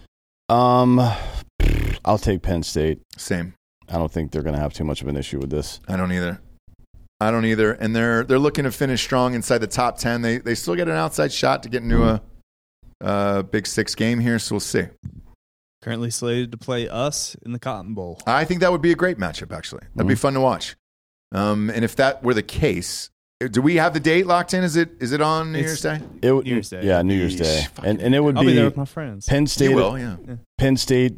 I'll take Penn State. Same. I don't think they're going to have too much of an issue with this. I don't either. And they're looking to finish strong inside the top 10. They still get an outside shot to get into a Big Six game here, so we'll see. Currently slated to play us in the Cotton Bowl. I think that would be a great matchup, actually. That'd be fun to watch. And if that were the case, do we have the date locked in? Is it on New Year's Day? New Year's Day. Yeah, New Year's Day. And it would I'll be there be with my friends. Penn State. You will, yeah. Penn State.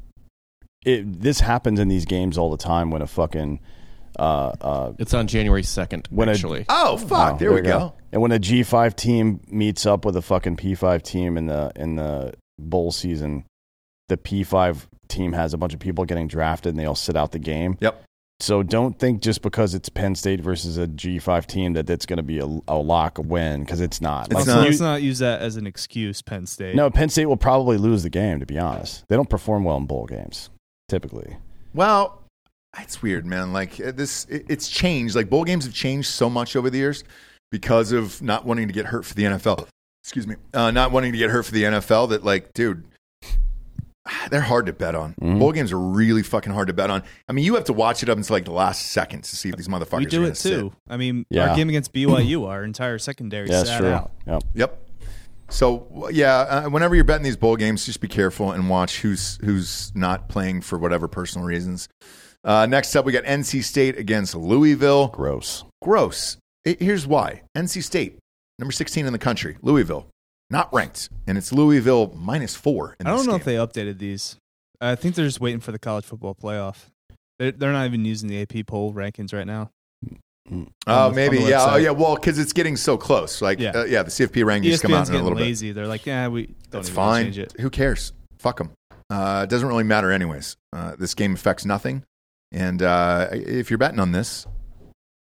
This happens in these games all the time when a fucking It's on January 2nd, When a- actually. Oh, fuck. There we go. And when a G5 team meets up with a fucking P5 team in the bowl season, the P5 team has a bunch of people getting drafted and they all sit out the game. Yep. So don't think just because it's Penn State versus a G5 team that it's going to be a lock win, because it's not. It's Like, not. Let's not use that as an excuse, Penn State. No, Penn State will probably lose the game, to be honest. They don't perform well in bowl games, typically. Well, it's weird, man. Like it's changed. Like bowl games have changed so much over the years because of not wanting to get hurt for the NFL. Excuse me, not wanting to get hurt for the NFL. That like, dude, they're hard to bet on. Mm-hmm. Bowl games are really fucking hard to bet on. I mean, you have to watch it up until like the last second to see if these motherfuckers we are do gonna it too. sit. I mean, Yeah. our game against BYU, our entire secondary Yeah, that's sat true. out. Yep. Yep. So yeah, whenever you're betting these bowl games, just be careful and watch who's not playing for whatever personal reasons. Next up, we got NC State against Louisville. Gross. Gross. Here's why. NC State, number 16 in the country. Louisville, not ranked. And it's Louisville -4 in I don't this know game. if they updated these. I think they're just waiting for the college football playoff. They're not even using the AP poll rankings right now. Oh, on maybe. the Yeah. Oh, website. yeah. Well, because it's getting so close. Like, Yeah. the CFP rankings come out ESPN's in a getting little bit. lazy. They're like, yeah, we don't That's even fine. change it. Who cares? Fuck them. It doesn't really matter anyways. This game affects nothing. And if you're betting on this,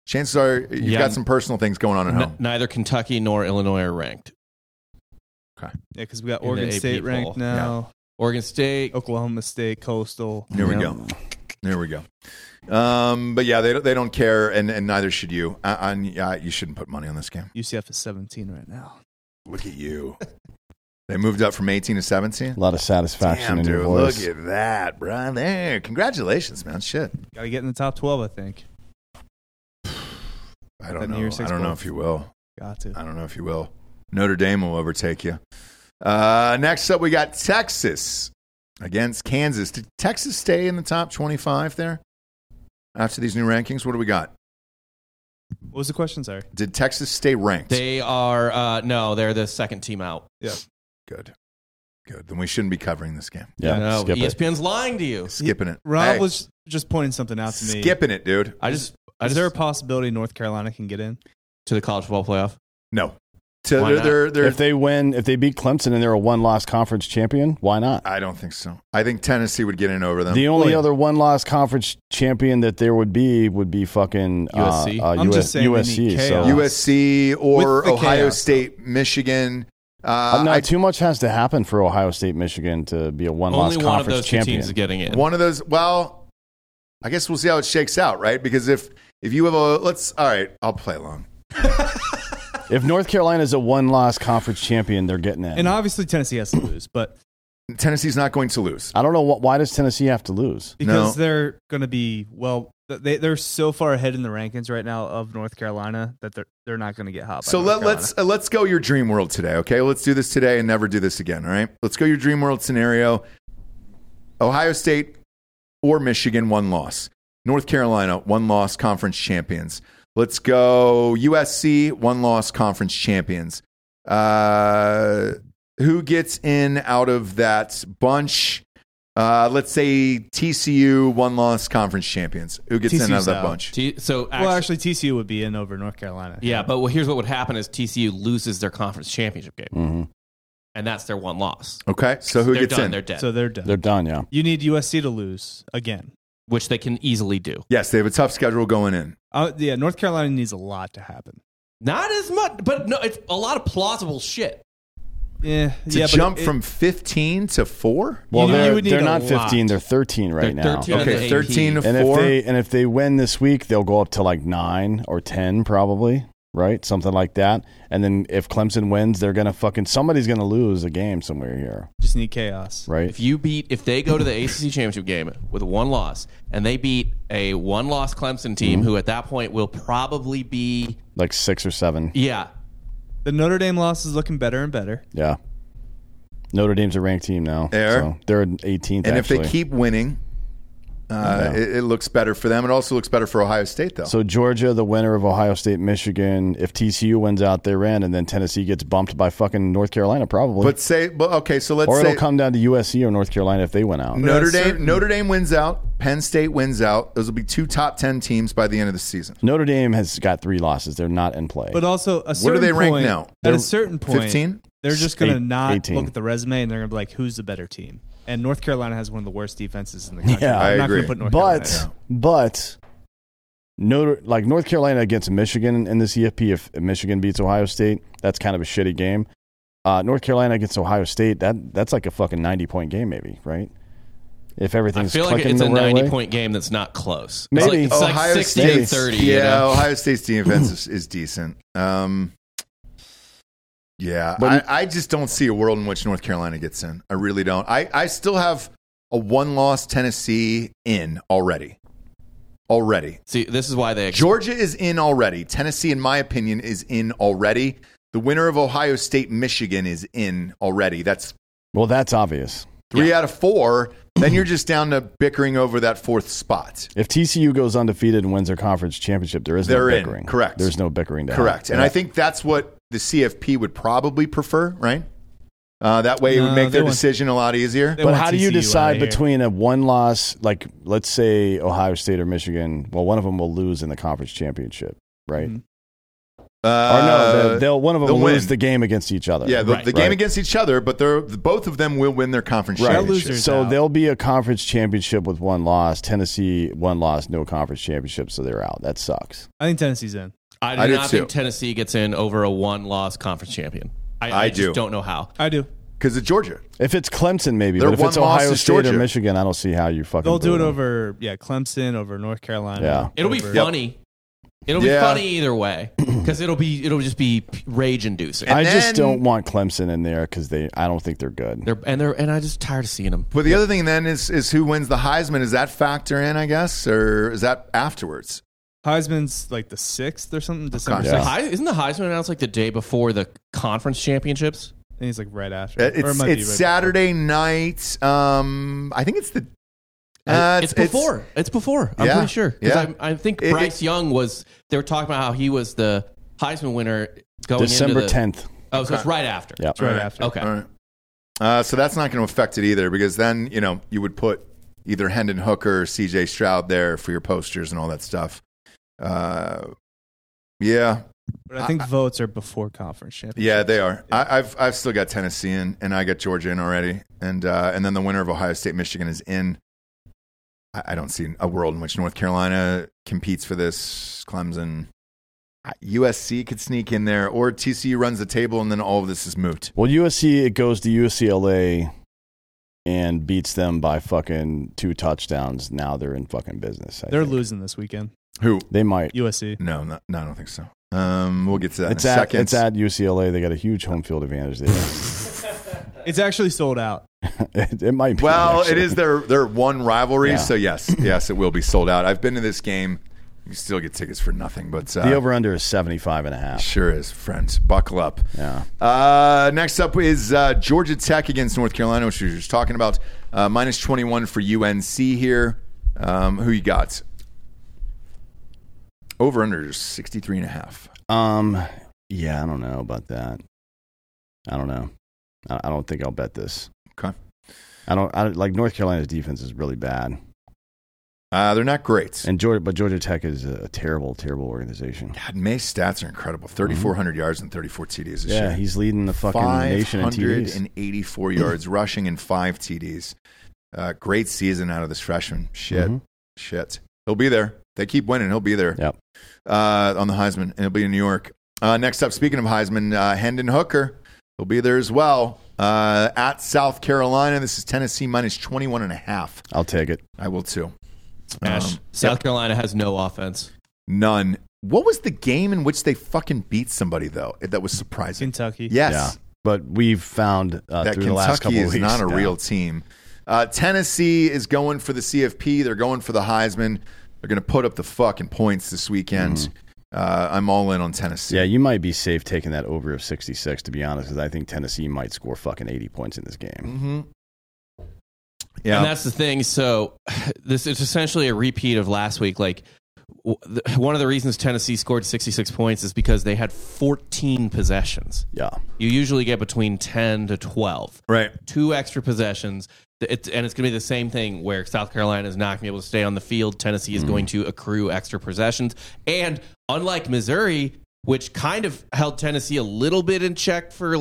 Chances are you've got some personal things going on at home. Neither Kentucky nor Illinois are ranked. Okay. Yeah, because we got In the Oregon AP State poll. ranked now. Oregon State. Oklahoma State, Coastal. There we go. There we go. But yeah, they don't care, and neither should you. You shouldn't put money on this game. UCF is 17 right now. Look at you. They moved up from 18 to 17. A lot of satisfaction Damn, in dude, your voice. look at that, bro. There, congratulations, man. Shit. Got to get in the top 12, I think. I don't That New know. Year's Six I don't know Bowl. if you will. Got to. I don't know if you will. Notre Dame will overtake you. Next up, we got Texas against Kansas. Did Texas stay in the top 25 there after these new rankings? What do we got? What was the question? Sorry. Did Texas stay ranked? They are no, they're the second team out. Yeah. Good. Then we shouldn't be covering this game. Yeah, No, skip it. ESPN's lying to you. Skipping it. Rob Hey, was just pointing something out to me. skipping it, dude. Is there a possibility North Carolina can get in? to the college football playoff? No. So Why not? they're If they beat Clemson and they're a one-loss conference champion, why not? I don't think so. I think Tennessee would get in over them. The only yeah. other one-loss conference champion that there would be fucking USC. I'm just saying we need USC. So chaos. USC or With the Ohio chaos, State, Michigan. no, too much has to happen for Ohio State, Michigan to be a one-loss Only one of conference those two champion. teams is getting in. One of those. Well, I guess we'll see how it shakes out, right? Because if you have all right, I'll play along. If North Carolina is a one-loss conference champion, they're getting in. And obviously Tennessee has to lose, but Tennessee's not going to lose. I don't know why does Tennessee have to lose? because No. they're going to be they're so far ahead in the rankings right now of North Carolina that they're not going to get hot. By So North Carolina. let's go your dream world today, okay? Let's do this today and never do this again, all right? Let's go your dream world scenario. Ohio State or Michigan, one loss. North Carolina, one loss, conference champions. Let's go USC, one loss, conference champions. Who gets in out of that bunch? Let's say TCU, one loss, conference champions. Who gets in out of TCU's that out. bunch? So Actually, TCU would be in over North Carolina. yeah, but here's what would happen: is TCU loses their conference championship game, Mhm. and that's their one loss. Okay, so who They're gets done. in? They're dead, So they're done. They're done, yeah. You need USC to lose again. which they can easily do. Yes, they have a tough schedule going in. Yeah, North Carolina needs a lot to happen. Not as much, but no, it's a lot of plausible shit. Yeah, To yeah, jump but from 15 to 4? Well, you would need they're a not 15, lot. they're 13 right They're now. 13 on Okay, the 13 to AP. And 4. if they win this week, they'll go up to like 9 or 10 probably, right? Something like that. And then if Clemson wins, they're going to somebody's going to lose a game somewhere here, just need chaos. right? If they go to the ACC championship game with one loss, and they beat a one-loss Clemson team, who at that point will probably be, Like 6 or 7. yeah, The Notre Dame loss is looking better and better. Yeah. Notre Dame's a ranked team now. They are? So they're 18th, And actually. if they keep winning, it looks better for them. It also looks better for Ohio State, though. So Georgia, the winner of Ohio State, Michigan. If TCU wins out, they're in, and then Tennessee gets bumped by fucking North Carolina, probably. okay, so let's or say it'll come down to USC or North Carolina if they win out. Notre Dame wins out, Penn State wins out. Those will be 2 top 10 teams by the end of the season. Notre Dame has got 3 losses. They're not in play. But also, What are they ranked now? At They're a certain point, 15? they're just going to 18. look at the resume and they're going to be like, "Who's the better team?" And North Carolina has one of the worst defenses in the country. Yeah, I'm I not agree. going to put North Carolina. But North Carolina against Michigan in the CFP, if Michigan beats Ohio State, that's kind of a shitty game. North Carolina against Ohio State, that's like a fucking 90-point game, maybe, right? If I everything's feel like clicking it's a the right way. 90-point game that's not close. Maybe. It's like Ohio 60 and State's- 30. Yeah, you know? Ohio State's defense is decent. Yeah, But- I just don't see a world in which North Carolina gets in. I really don't. I still have a one-loss Tennessee in already. See, this is why they Georgia is in already. Tennessee, in my opinion, is in already. The winner of Ohio State, Michigan is in already. That's Well, that's obvious. 3 out of 4. Then you're just down to bickering over that 4th spot. If TCU goes undefeated and wins their conference championship, there is no They're in. bickering. Correct. There's no bickering to Correct. have. And I think that's what the CFP would probably prefer, right? That way it would No, make they their want- decision a lot easier. They But want how do you TCU decide out of here. between a one-loss, like let's say Ohio State or Michigan? Well, one of them will lose in the conference championship, right? Mhm. Or no, one of them they'll will lose win. the game against each other. Yeah, the Right. game against each other, but both of them will win their conference Right. championship. Losers So out. there'll be a conference championship with one loss. Tennessee, one loss, no conference championship, so they're out. That sucks. I think Tennessee's in. I I do did not too. think Tennessee gets in over a one-loss conference champion. I I do. just don't know how. I do. Because of Georgia. If it's Clemson, maybe. Their But if it's one loss Ohio is State Georgia. or Michigan, I don't see how you fucking They'll do it them. over Clemson, over North Carolina. Yeah. It'll be over- funny. It'll be Yeah. funny either way because it'll just be rage-inducing. And I just then- don't want Clemson in there because I don't think they're good. And I'm just tired of seeing them. But the other thing then is who wins the Heisman. Does that factor in, I guess? Or is that afterwards? Heisman's like the 6th or something. December Okay. 6th. Isn't the Heisman announced like the day before the conference championships? I think it's like right after. Or it It's might be it's right Saturday night. I think it's the. It's before. It's before. I'm Yeah. pretty sure. Because Yeah. I think It- Bryce Young was. They were talking about how he was the Heisman winner going December into the, 10th. Oh, so it's right after. Yeah. It's right Alright. after. Okay. All right. So that's not going to affect it either because then, you would put either Hendon Hooker or CJ Stroud there for your posters and all that stuff. Yeah. But I think votes are before conference championship. Yeah, they are. I've still got Tennessee in, and I got Georgia in already. And then the winner of Ohio State, Michigan is in. I don't see a world in which North Carolina competes for this. Clemson. USC could sneak in there, or TCU runs the table, and then all of this is moot. Well, USC, it goes to UCLA and beats them by fucking 2 touchdowns. Now they're in fucking business. They're think. losing this weekend. Who? They might. USC. No, I don't think so. We'll get to that It's in a at, second. it's at UCLA. They got a huge home field advantage there. It's actually sold out. it might be. Well, actually. it is their one rivalry, Yeah. so yes, it will be sold out. I've been to this game. You still get tickets for nothing, but The over-under is 75.5. sure is, friends. Buckle up. Yeah. Next up is Georgia Tech against North Carolina, which we were just talking about. Minus 21 for UNC here. Who you got? Over under is 63.5. Yeah, I don't know about that. I don't know. I don't think I'll bet this. Okay. I like North Carolina's defense is really bad, They're not great. and Georgia Tech is a terrible, terrible organization. God, May's stats are incredible. 3,400 yards and 34 TDs this year. Yeah, he's leading the fucking nation in TDs. 584 yards rushing and 5 TDs. Great season out of this freshman. Shit. He'll be there. They keep winning. He'll be there. Yep. On the Heisman, and he'll be in New York. Next up, speaking of Heisman, Hendon Hooker. He'll be there as well. At South Carolina, this is Tennessee minus 21.5. I'll take it. I will too. Ash, South Carolina has no offense. None. What was the game in which they fucking beat somebody, though, that was surprising? Kentucky. Yes. Yeah, but we've found That through the last couple Kentucky of is weeks not a yeah. real team. Tennessee is going for the CFP. They're going for the Heisman. They're going to put up the fucking points this weekend. I'm all in on Tennessee. Yeah, you might be safe taking that over of 66, to be honest, because I think Tennessee might score fucking 80 points in this game. Yeah. And that's the thing. So this is essentially a repeat of last week. Like one of the reasons Tennessee scored 66 points is because they had 14 possessions. Yeah. You usually get between 10 to 12. Right. 2 extra possessions. And it's going to be the same thing where South Carolina is not going to be able to stay on the field. Tennessee is going to accrue extra possessions. And unlike Missouri, which kind of held Tennessee a little bit in check for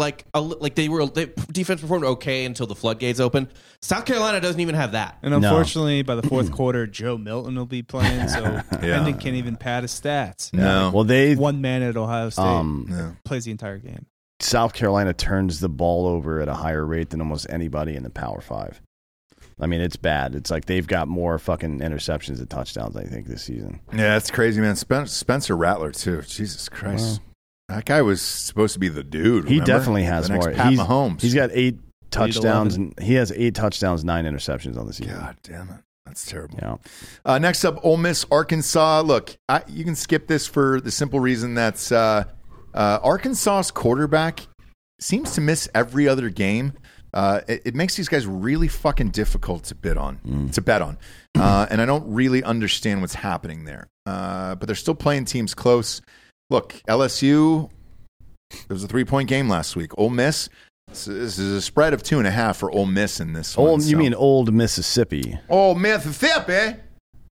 defense performed okay until the floodgates open. South Carolina doesn't even have that. And unfortunately, by the fourth quarter, Joe Milton will be playing, so Hendon can't even pad his stats. No. Well, they One man at Ohio State No. plays the entire game. South Carolina turns the ball over at a higher rate than almost anybody in the Power 5. I mean, it's bad. It's like they've got more fucking interceptions than touchdowns, I think, this season. Yeah, that's crazy, man. Spencer Rattler, too. Jesus Christ. That guy was supposed to be the dude. He remember? definitely has the next more. Pat Mahomes. He's got 8 touchdowns, 11. and he has 8 touchdowns, 9 interceptions on the season. God damn it. That's terrible. Yeah. Next up, Ole Miss, Arkansas. Look, you can skip this for the simple reason that Arkansas's quarterback seems to miss every other game. It makes these guys really fucking difficult to bet on. And I don't really understand what's happening there. But they're still playing teams close. Look, LSU, it was a 3-point game last week. Ole Miss, this is a spread of 2.5 for Ole Miss in this one. You mean Old Mississippi? Old Mississippi?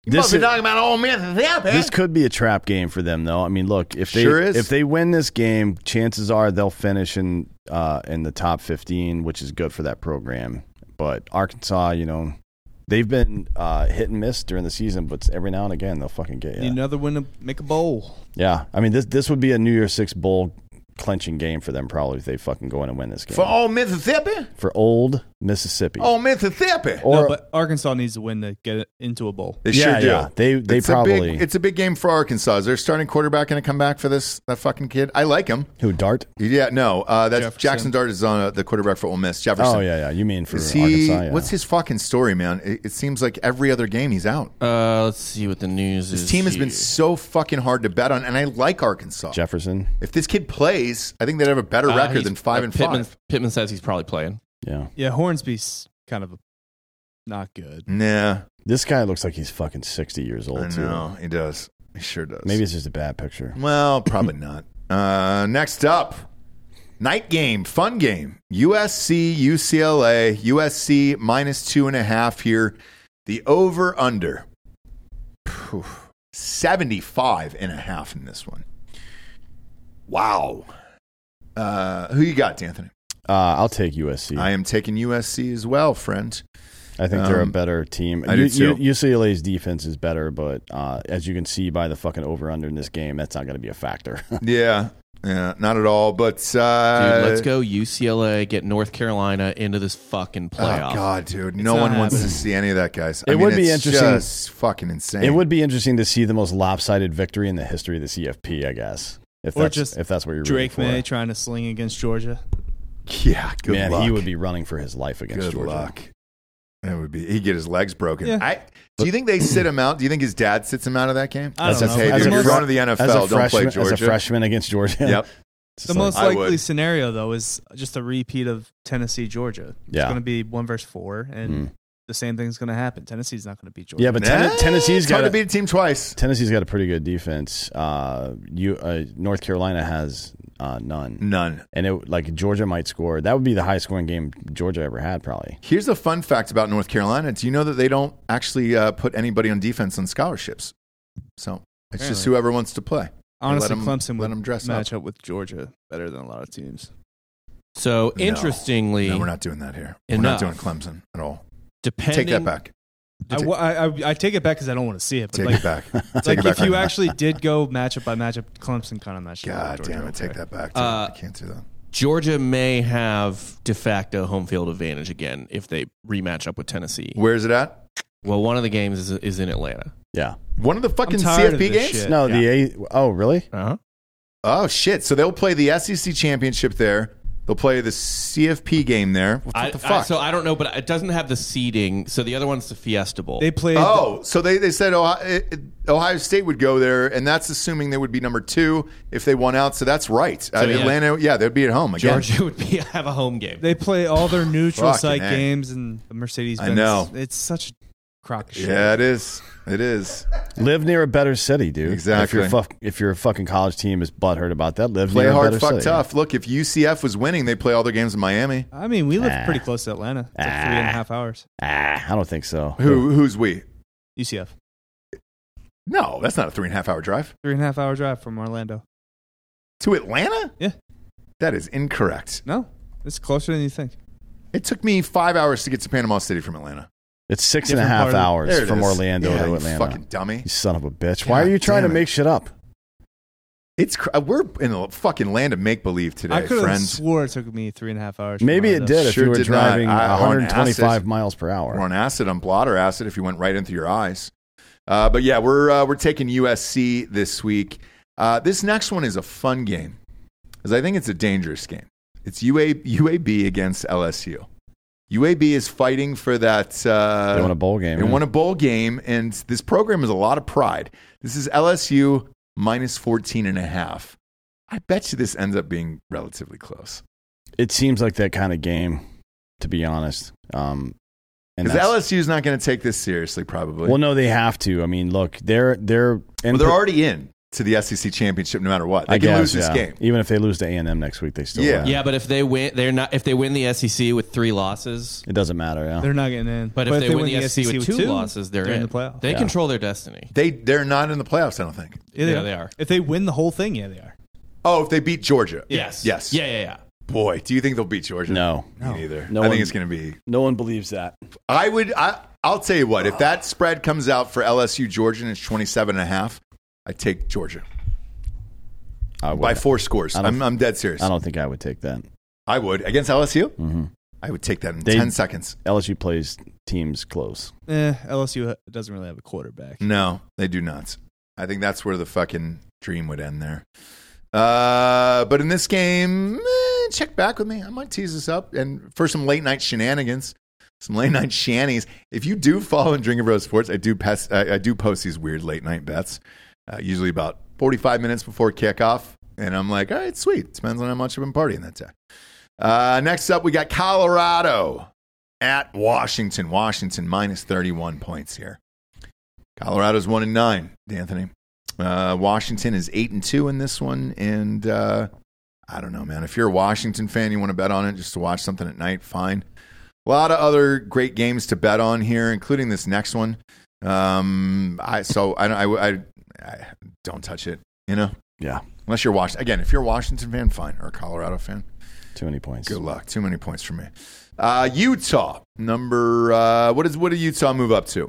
This We're talking about Ole Miss. This could be a trap game for them, though. I mean, look, if they win this game, chances are they'll finish in the top 15, which is good for that program. But Arkansas, they've been hit and miss during the season, but every now and again they'll fucking get you. Need another win to make a bowl. Yeah, I mean this would be a New Year's Six bowl clinching game for them probably if they fucking go in and win this game. For Ole Mississippi? For Old Mississippi. Ole Mississippi. No, but Arkansas needs to win to get into a bowl. They sure do. Yeah. They probably. It's a big game for Arkansas. Is their starting quarterback going to come back for that fucking kid? I like him. Who, Dart? Yeah, no. That's Jefferson. Jackson Dart is on the quarterback for Ole Miss. Jefferson. Oh, yeah. You mean for Arkansas? Yeah. What's his fucking story, man? It seems like every other game he's out. Let's see what the news is. This team has been so fucking hard to bet on, and I like Arkansas. Jefferson? If this kid plays, I think they'd have a better record than 5-5. Pittman says he's probably playing. Yeah. Yeah, Hornsby's kind of not good. Nah. This guy looks like he's fucking 60 years old, I know. He does. He sure does. Maybe it's just a bad picture. Well, probably not. Next up, night game, fun game. USC, UCLA. USC -2.5 here. The over-under. 75.5 in this one. Wow. Who you got, D'Anthony? I'll take USC. I am taking USC as well, friend. I think they're a better team. I do too. UCLA's defense is better, but as you can see by the fucking over-under in this game, that's not going to be a factor. Yeah, not at all. But dude, let's go UCLA, get North Carolina into this fucking playoff. Oh God, dude, no one wants to see any of that, guys. It would be interesting. Just fucking insane. It would be interesting to see the most lopsided victory in the history of the CFP, I guess. If that's what you're Drake rooting for. May trying to sling against Georgia. Yeah, good luck. Man, he would be running for his life against Good Georgia. luck. It would be. He'd get his legs broken. Yeah. Do you think they sit him out? Do you think his dad sits him out of that game? I don't know. Hey, As dude, a you're fre- going to the NFL. Don't play Georgia. As a freshman against Georgia. Yep. It's The just most I likely would. scenario, though, is just a repeat of Tennessee, Georgia. It's Yeah. going to be 1 versus 4, and the same thing's going to happen. Tennessee's not going to beat Georgia. Yeah, but Nah, Tennessee's it's hard got to beat a team twice. Tennessee's got a pretty good defense. North Carolina has none. None. And Georgia might score. That would be the highest scoring game Georgia ever had, probably. Here's a fun fact about North Carolina. Do you know that they don't actually put anybody on defense on scholarships? So it's just whoever wants to play. Honestly, Let 'em- Clemson let would 'em dress match up with Georgia better than a lot of teams. So interestingly, No, we're not doing that here. We're Enough. not doing Clemson at all. depending, Take that back. I take it back because I don't want to see it. But Take it back. Take like it back. if you actually did go matchup by matchup, Clemson kind of matched up. God with Georgia damn it, take okay. that back. Dude. I can't do that. Georgia may have de facto home field advantage again if they rematch up with Tennessee. Where is it at? Well, one of the games is in Atlanta. Yeah. One of the fucking I'm tired of CFP this games? shit. No, Yeah. Oh, really? Uh-huh. Oh, shit. So they'll play the SEC championship there. They'll play the CFP game there. What the fuck? So I don't know, but it doesn't have the seeding. So the other one's the Fiesta Bowl. They played. So they said Ohio State would go there, and that's assuming they would be number 2 if they won out. So that's right. yeah. Atlanta, they'd be at home again. Georgia would have a home game. They play all their neutral Fucking site A. games and the Mercedes-Benz. I know. It's such a crock of shit. Yeah, it is. It is. Live near a better city, dude. Exactly. If your fucking college team is butthurt about that, live Play near a hard, better fuck city. tough. Look, if UCF was winning, they'd play all their games in Miami. I mean, we live pretty close to Atlanta. It's like 3.5 hours. I don't think so. Who's we? UCF. No, that's not a 3.5 hour drive. 3.5 hour drive from Orlando. To Atlanta? Yeah. That is incorrect. No, it's closer than you think. It took me 5 hours to get to Panama City from Atlanta. It's 6.5 Different part of- There hours it from is. Orlando Yeah, to you Atlanta. fucking dummy. You son of a bitch. God Why are you trying to damn it. make shit up? We're in a fucking land of make believe today, I could have friends. swore it took me 3.5 hours. from Maybe it Orlando. did if Sure you were did not. driving On 125 acid. miles per hour. We're on acid, on blotter acid if you went right into your eyes. But yeah, we're taking USC this week. This next one is a fun game because I think it's a dangerous game. It's UAB against LSU. UAB is fighting for that. They won a bowl game. They won a bowl game, and this program has a lot of pride. This is LSU minus 14.5. I bet you this ends up being relatively close. It seems like that kind of game, to be honest. And Because that's- LSU is not going to take this seriously, probably. Well, no, they have to. I mean, look, they're Well, they're already in. to the SEC championship no matter what. They I can guess, lose this yeah. game. Even if they lose to A&M next week, they still Yeah. win. Yeah, but if they win, if they win the SEC with 3 losses. It doesn't matter, yeah. They're not getting in. But if they win the SEC with 2 losses, they're in the playoffs. They control their destiny. They're not in the playoffs, I don't think. Yeah, they are. If they win the whole thing, yeah, they are. Oh, if they beat Georgia. Yes. Yes. Yeah. Boy, do you think they'll beat Georgia? No. Me neither. No I one- think it's going to be. No one believes that. I'll tell you what. If that spread comes out for LSU Georgia and it's 27.5, I take Georgia I would. by 4 scores. I don't- I'm dead serious. I don't think I would take that. I would against LSU. Mm-hmm. I would take that in They- 10 seconds. LSU plays teams close. LSU doesn't really have a quarterback. No, they do not. I think that's where the fucking dream would end there. But in this game, check back with me. I might tease this up. And for some late night shenanigans, some late night shanties. If you do follow in Drinking Bros Sports, I do post these weird late night bets, usually about 45 minutes before kickoff. And I'm like, all right, sweet. Depends on how much I've been partying that day. Next up, we got Colorado at Washington. Washington minus 31 points here. Colorado's 1-9, D'Anthony. Washington is 8-2 in this one, and I don't know, man. If you're a Washington fan, you want to bet on it just to watch something at night, fine. A lot of other great games to bet on here, including this next one. I don't touch it. You know, Yeah. unless you're Washington. Again, if you're a Washington fan, fine, or a Colorado fan, Too many points. good luck. Too many points for me. Utah number. What did Utah move up to?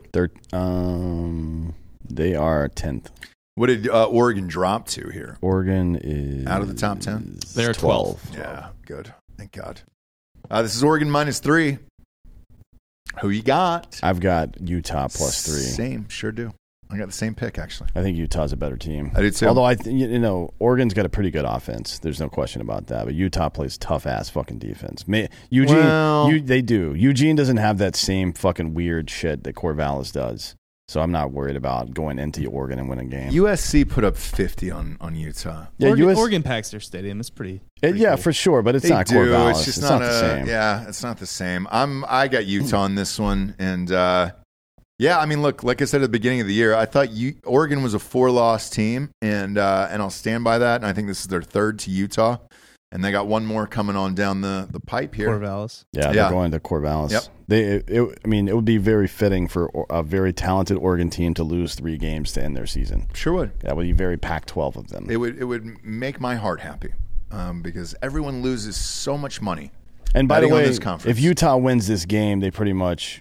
They are 10th. What did Oregon drop to here? Oregon is Out of the top 10? They're 12th. Yeah, good. Thank God. This is Oregon minus 3. Who you got? I've got Utah plus 3. Same, sure do. I got the same pick, actually. I think Utah's a better team. I do too. Although Oregon's got a pretty good offense. There's no question about that. But Utah plays tough ass fucking defense. They do. Eugene doesn't have that same fucking weird shit that Corvallis does. So I'm not worried about going into Oregon and winning a game. USC put up 50 on Utah. Yeah, Oregon packs their stadium. It's pretty yeah, cool. for sure. But it's They not do. Corvallis. It's just not the same. Yeah, it's not the same. I got Utah on this one, and yeah, I mean, look, like I said at the beginning of the year, I thought Oregon was a 4-loss team, and I'll stand by that. And I think this is their 3rd to Utah, and they got one more coming on down the pipe here. Corvallis. Yeah, Yeah. they're going to Corvallis. Yep. It would be very fitting for a very talented Oregon team to lose 3 games to end their season. Sure would. That would be very Pac-12 of them. It would make my heart happy because everyone loses so much money. And by the betting on way, this conference. if Utah wins this game, they pretty much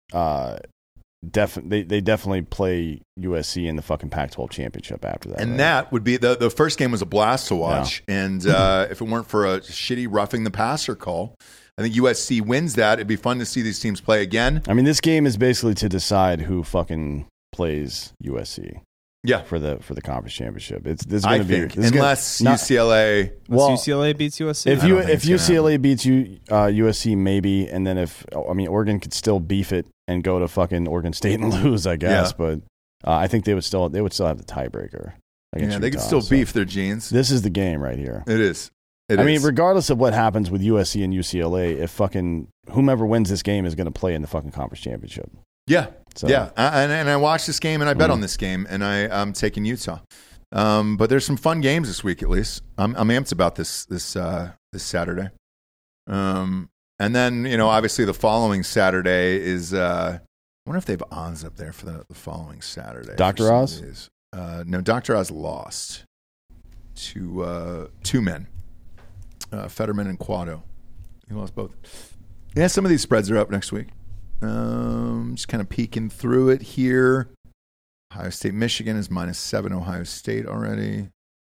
they definitely play USC in the fucking Pac-12 championship after that. And right? that would be the first game was a blast to watch. And if it weren't for a shitty roughing the passer call, I think USC wins that. It'd be fun to see these teams play again. I mean, this game is basically to decide who fucking plays USC. Yeah. For the conference championship. This is I going to be think, unless UCLA. Well, UCLA beats USC. If I don't think it's gonna UCLA beats USC, maybe, and then Oregon could still beef it and go to fucking Oregon State and lose, I guess. Yeah. But I think they would still have the tiebreaker. Yeah, they could Utah, still so. beef their jeans. This is the game right here. It is. I mean, regardless of what happens with USC and UCLA, if fucking whomever wins this game is going to play in the fucking conference championship. yeah. So, Yeah. And I watched this game and I bet on this game, and I'm taking Utah. But there's some fun games this week, at least. I'm amped about this Saturday. And then, obviously the following Saturday is, I wonder if they have Oz up there for the following Saturday. Dr. Oz? No, Dr. Oz lost to 2 men, Fetterman and Quado. He lost both. Yeah, some of these spreads are up next week. Just kind of peeking through it here. Ohio State, Michigan is -7 Ohio State already.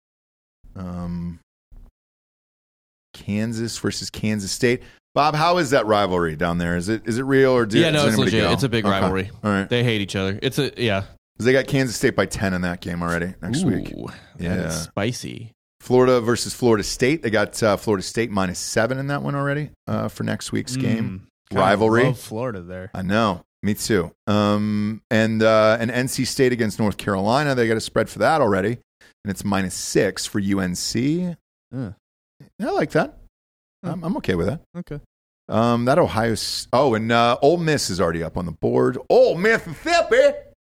Kansas versus Kansas State. Bob, how is that rivalry down there? Is it real or does it's anybody legit. go? It's a big Okay. rivalry. All right. They hate each other. It's 'Cause they got Kansas State by 10 in that game already next week. Ooh, Yeah. that is spicy. Florida versus Florida State. They got Florida State -7 in that one already for next week's game. Rivalry. Love Florida there. I know. Me too. And NC State against North Carolina. They got a spread for that already. And it's -6 for UNC. Uh. Yeah, I like that. I'm okay with that. Okay. That Ohio. And Ole Miss is already up on the board. Ole Mississippi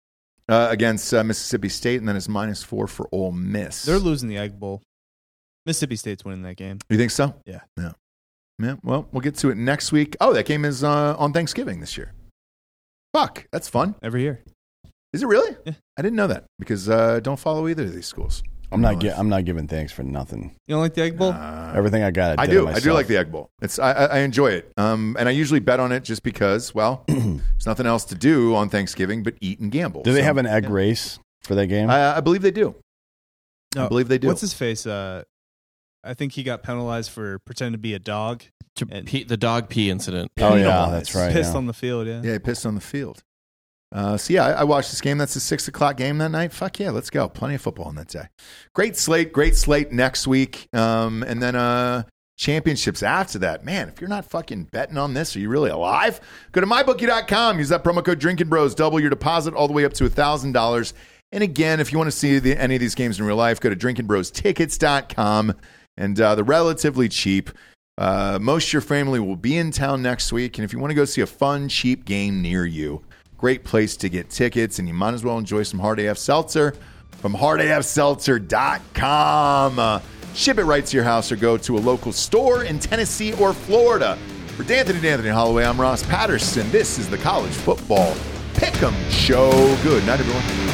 against Mississippi State, and then it's -4 for Ole Miss. They're losing the Egg Bowl. Mississippi State's winning that game. You think so? Yeah. Yeah, well, we'll get to it next week. Oh, that game is on Thanksgiving this year. Fuck, that's fun. Every year. Is it really? Yeah. I didn't know that because I don't follow either of these schools. I'm not giving thanks for nothing. You don't like the Egg Bowl? Everything I got, I do like the Egg Bowl. I enjoy it, and I usually bet on it just because, well, there's nothing else to do on Thanksgiving but eat and gamble. Do they have an egg race for that game? I believe they do. No, I believe they do. What's his face? I think he got penalized for pretending to be a dog. The dog pee incident. Oh yeah, that's right. Pissed yeah. on the field. Yeah. Yeah, he pissed on the field. So yeah, I watched this game. That's a 6:00 game that night. Fuck yeah, let's go. Plenty of football on that day. Great slate next week. And then championships after that. Man, if you're not fucking betting on this, are you really alive? Go to mybookie.com. Use that promo code Drinking Bros. Double your deposit all the way up to $1,000. And again, if you want to see any of these games in real life, go to drinkingbrostickets.com. And they're relatively cheap. Most of your family will be in town next week. And if you want to go see a fun, cheap game near you, great place to get tickets. And you might as well enjoy some Hard AF Seltzer from hardafseltzer.com. Ship it right to your house or go to a local store in Tennessee or Florida. For D'Anthony Holloway, I'm Ross Patterson. This is the College Football Pick'em Show. Good night, everyone.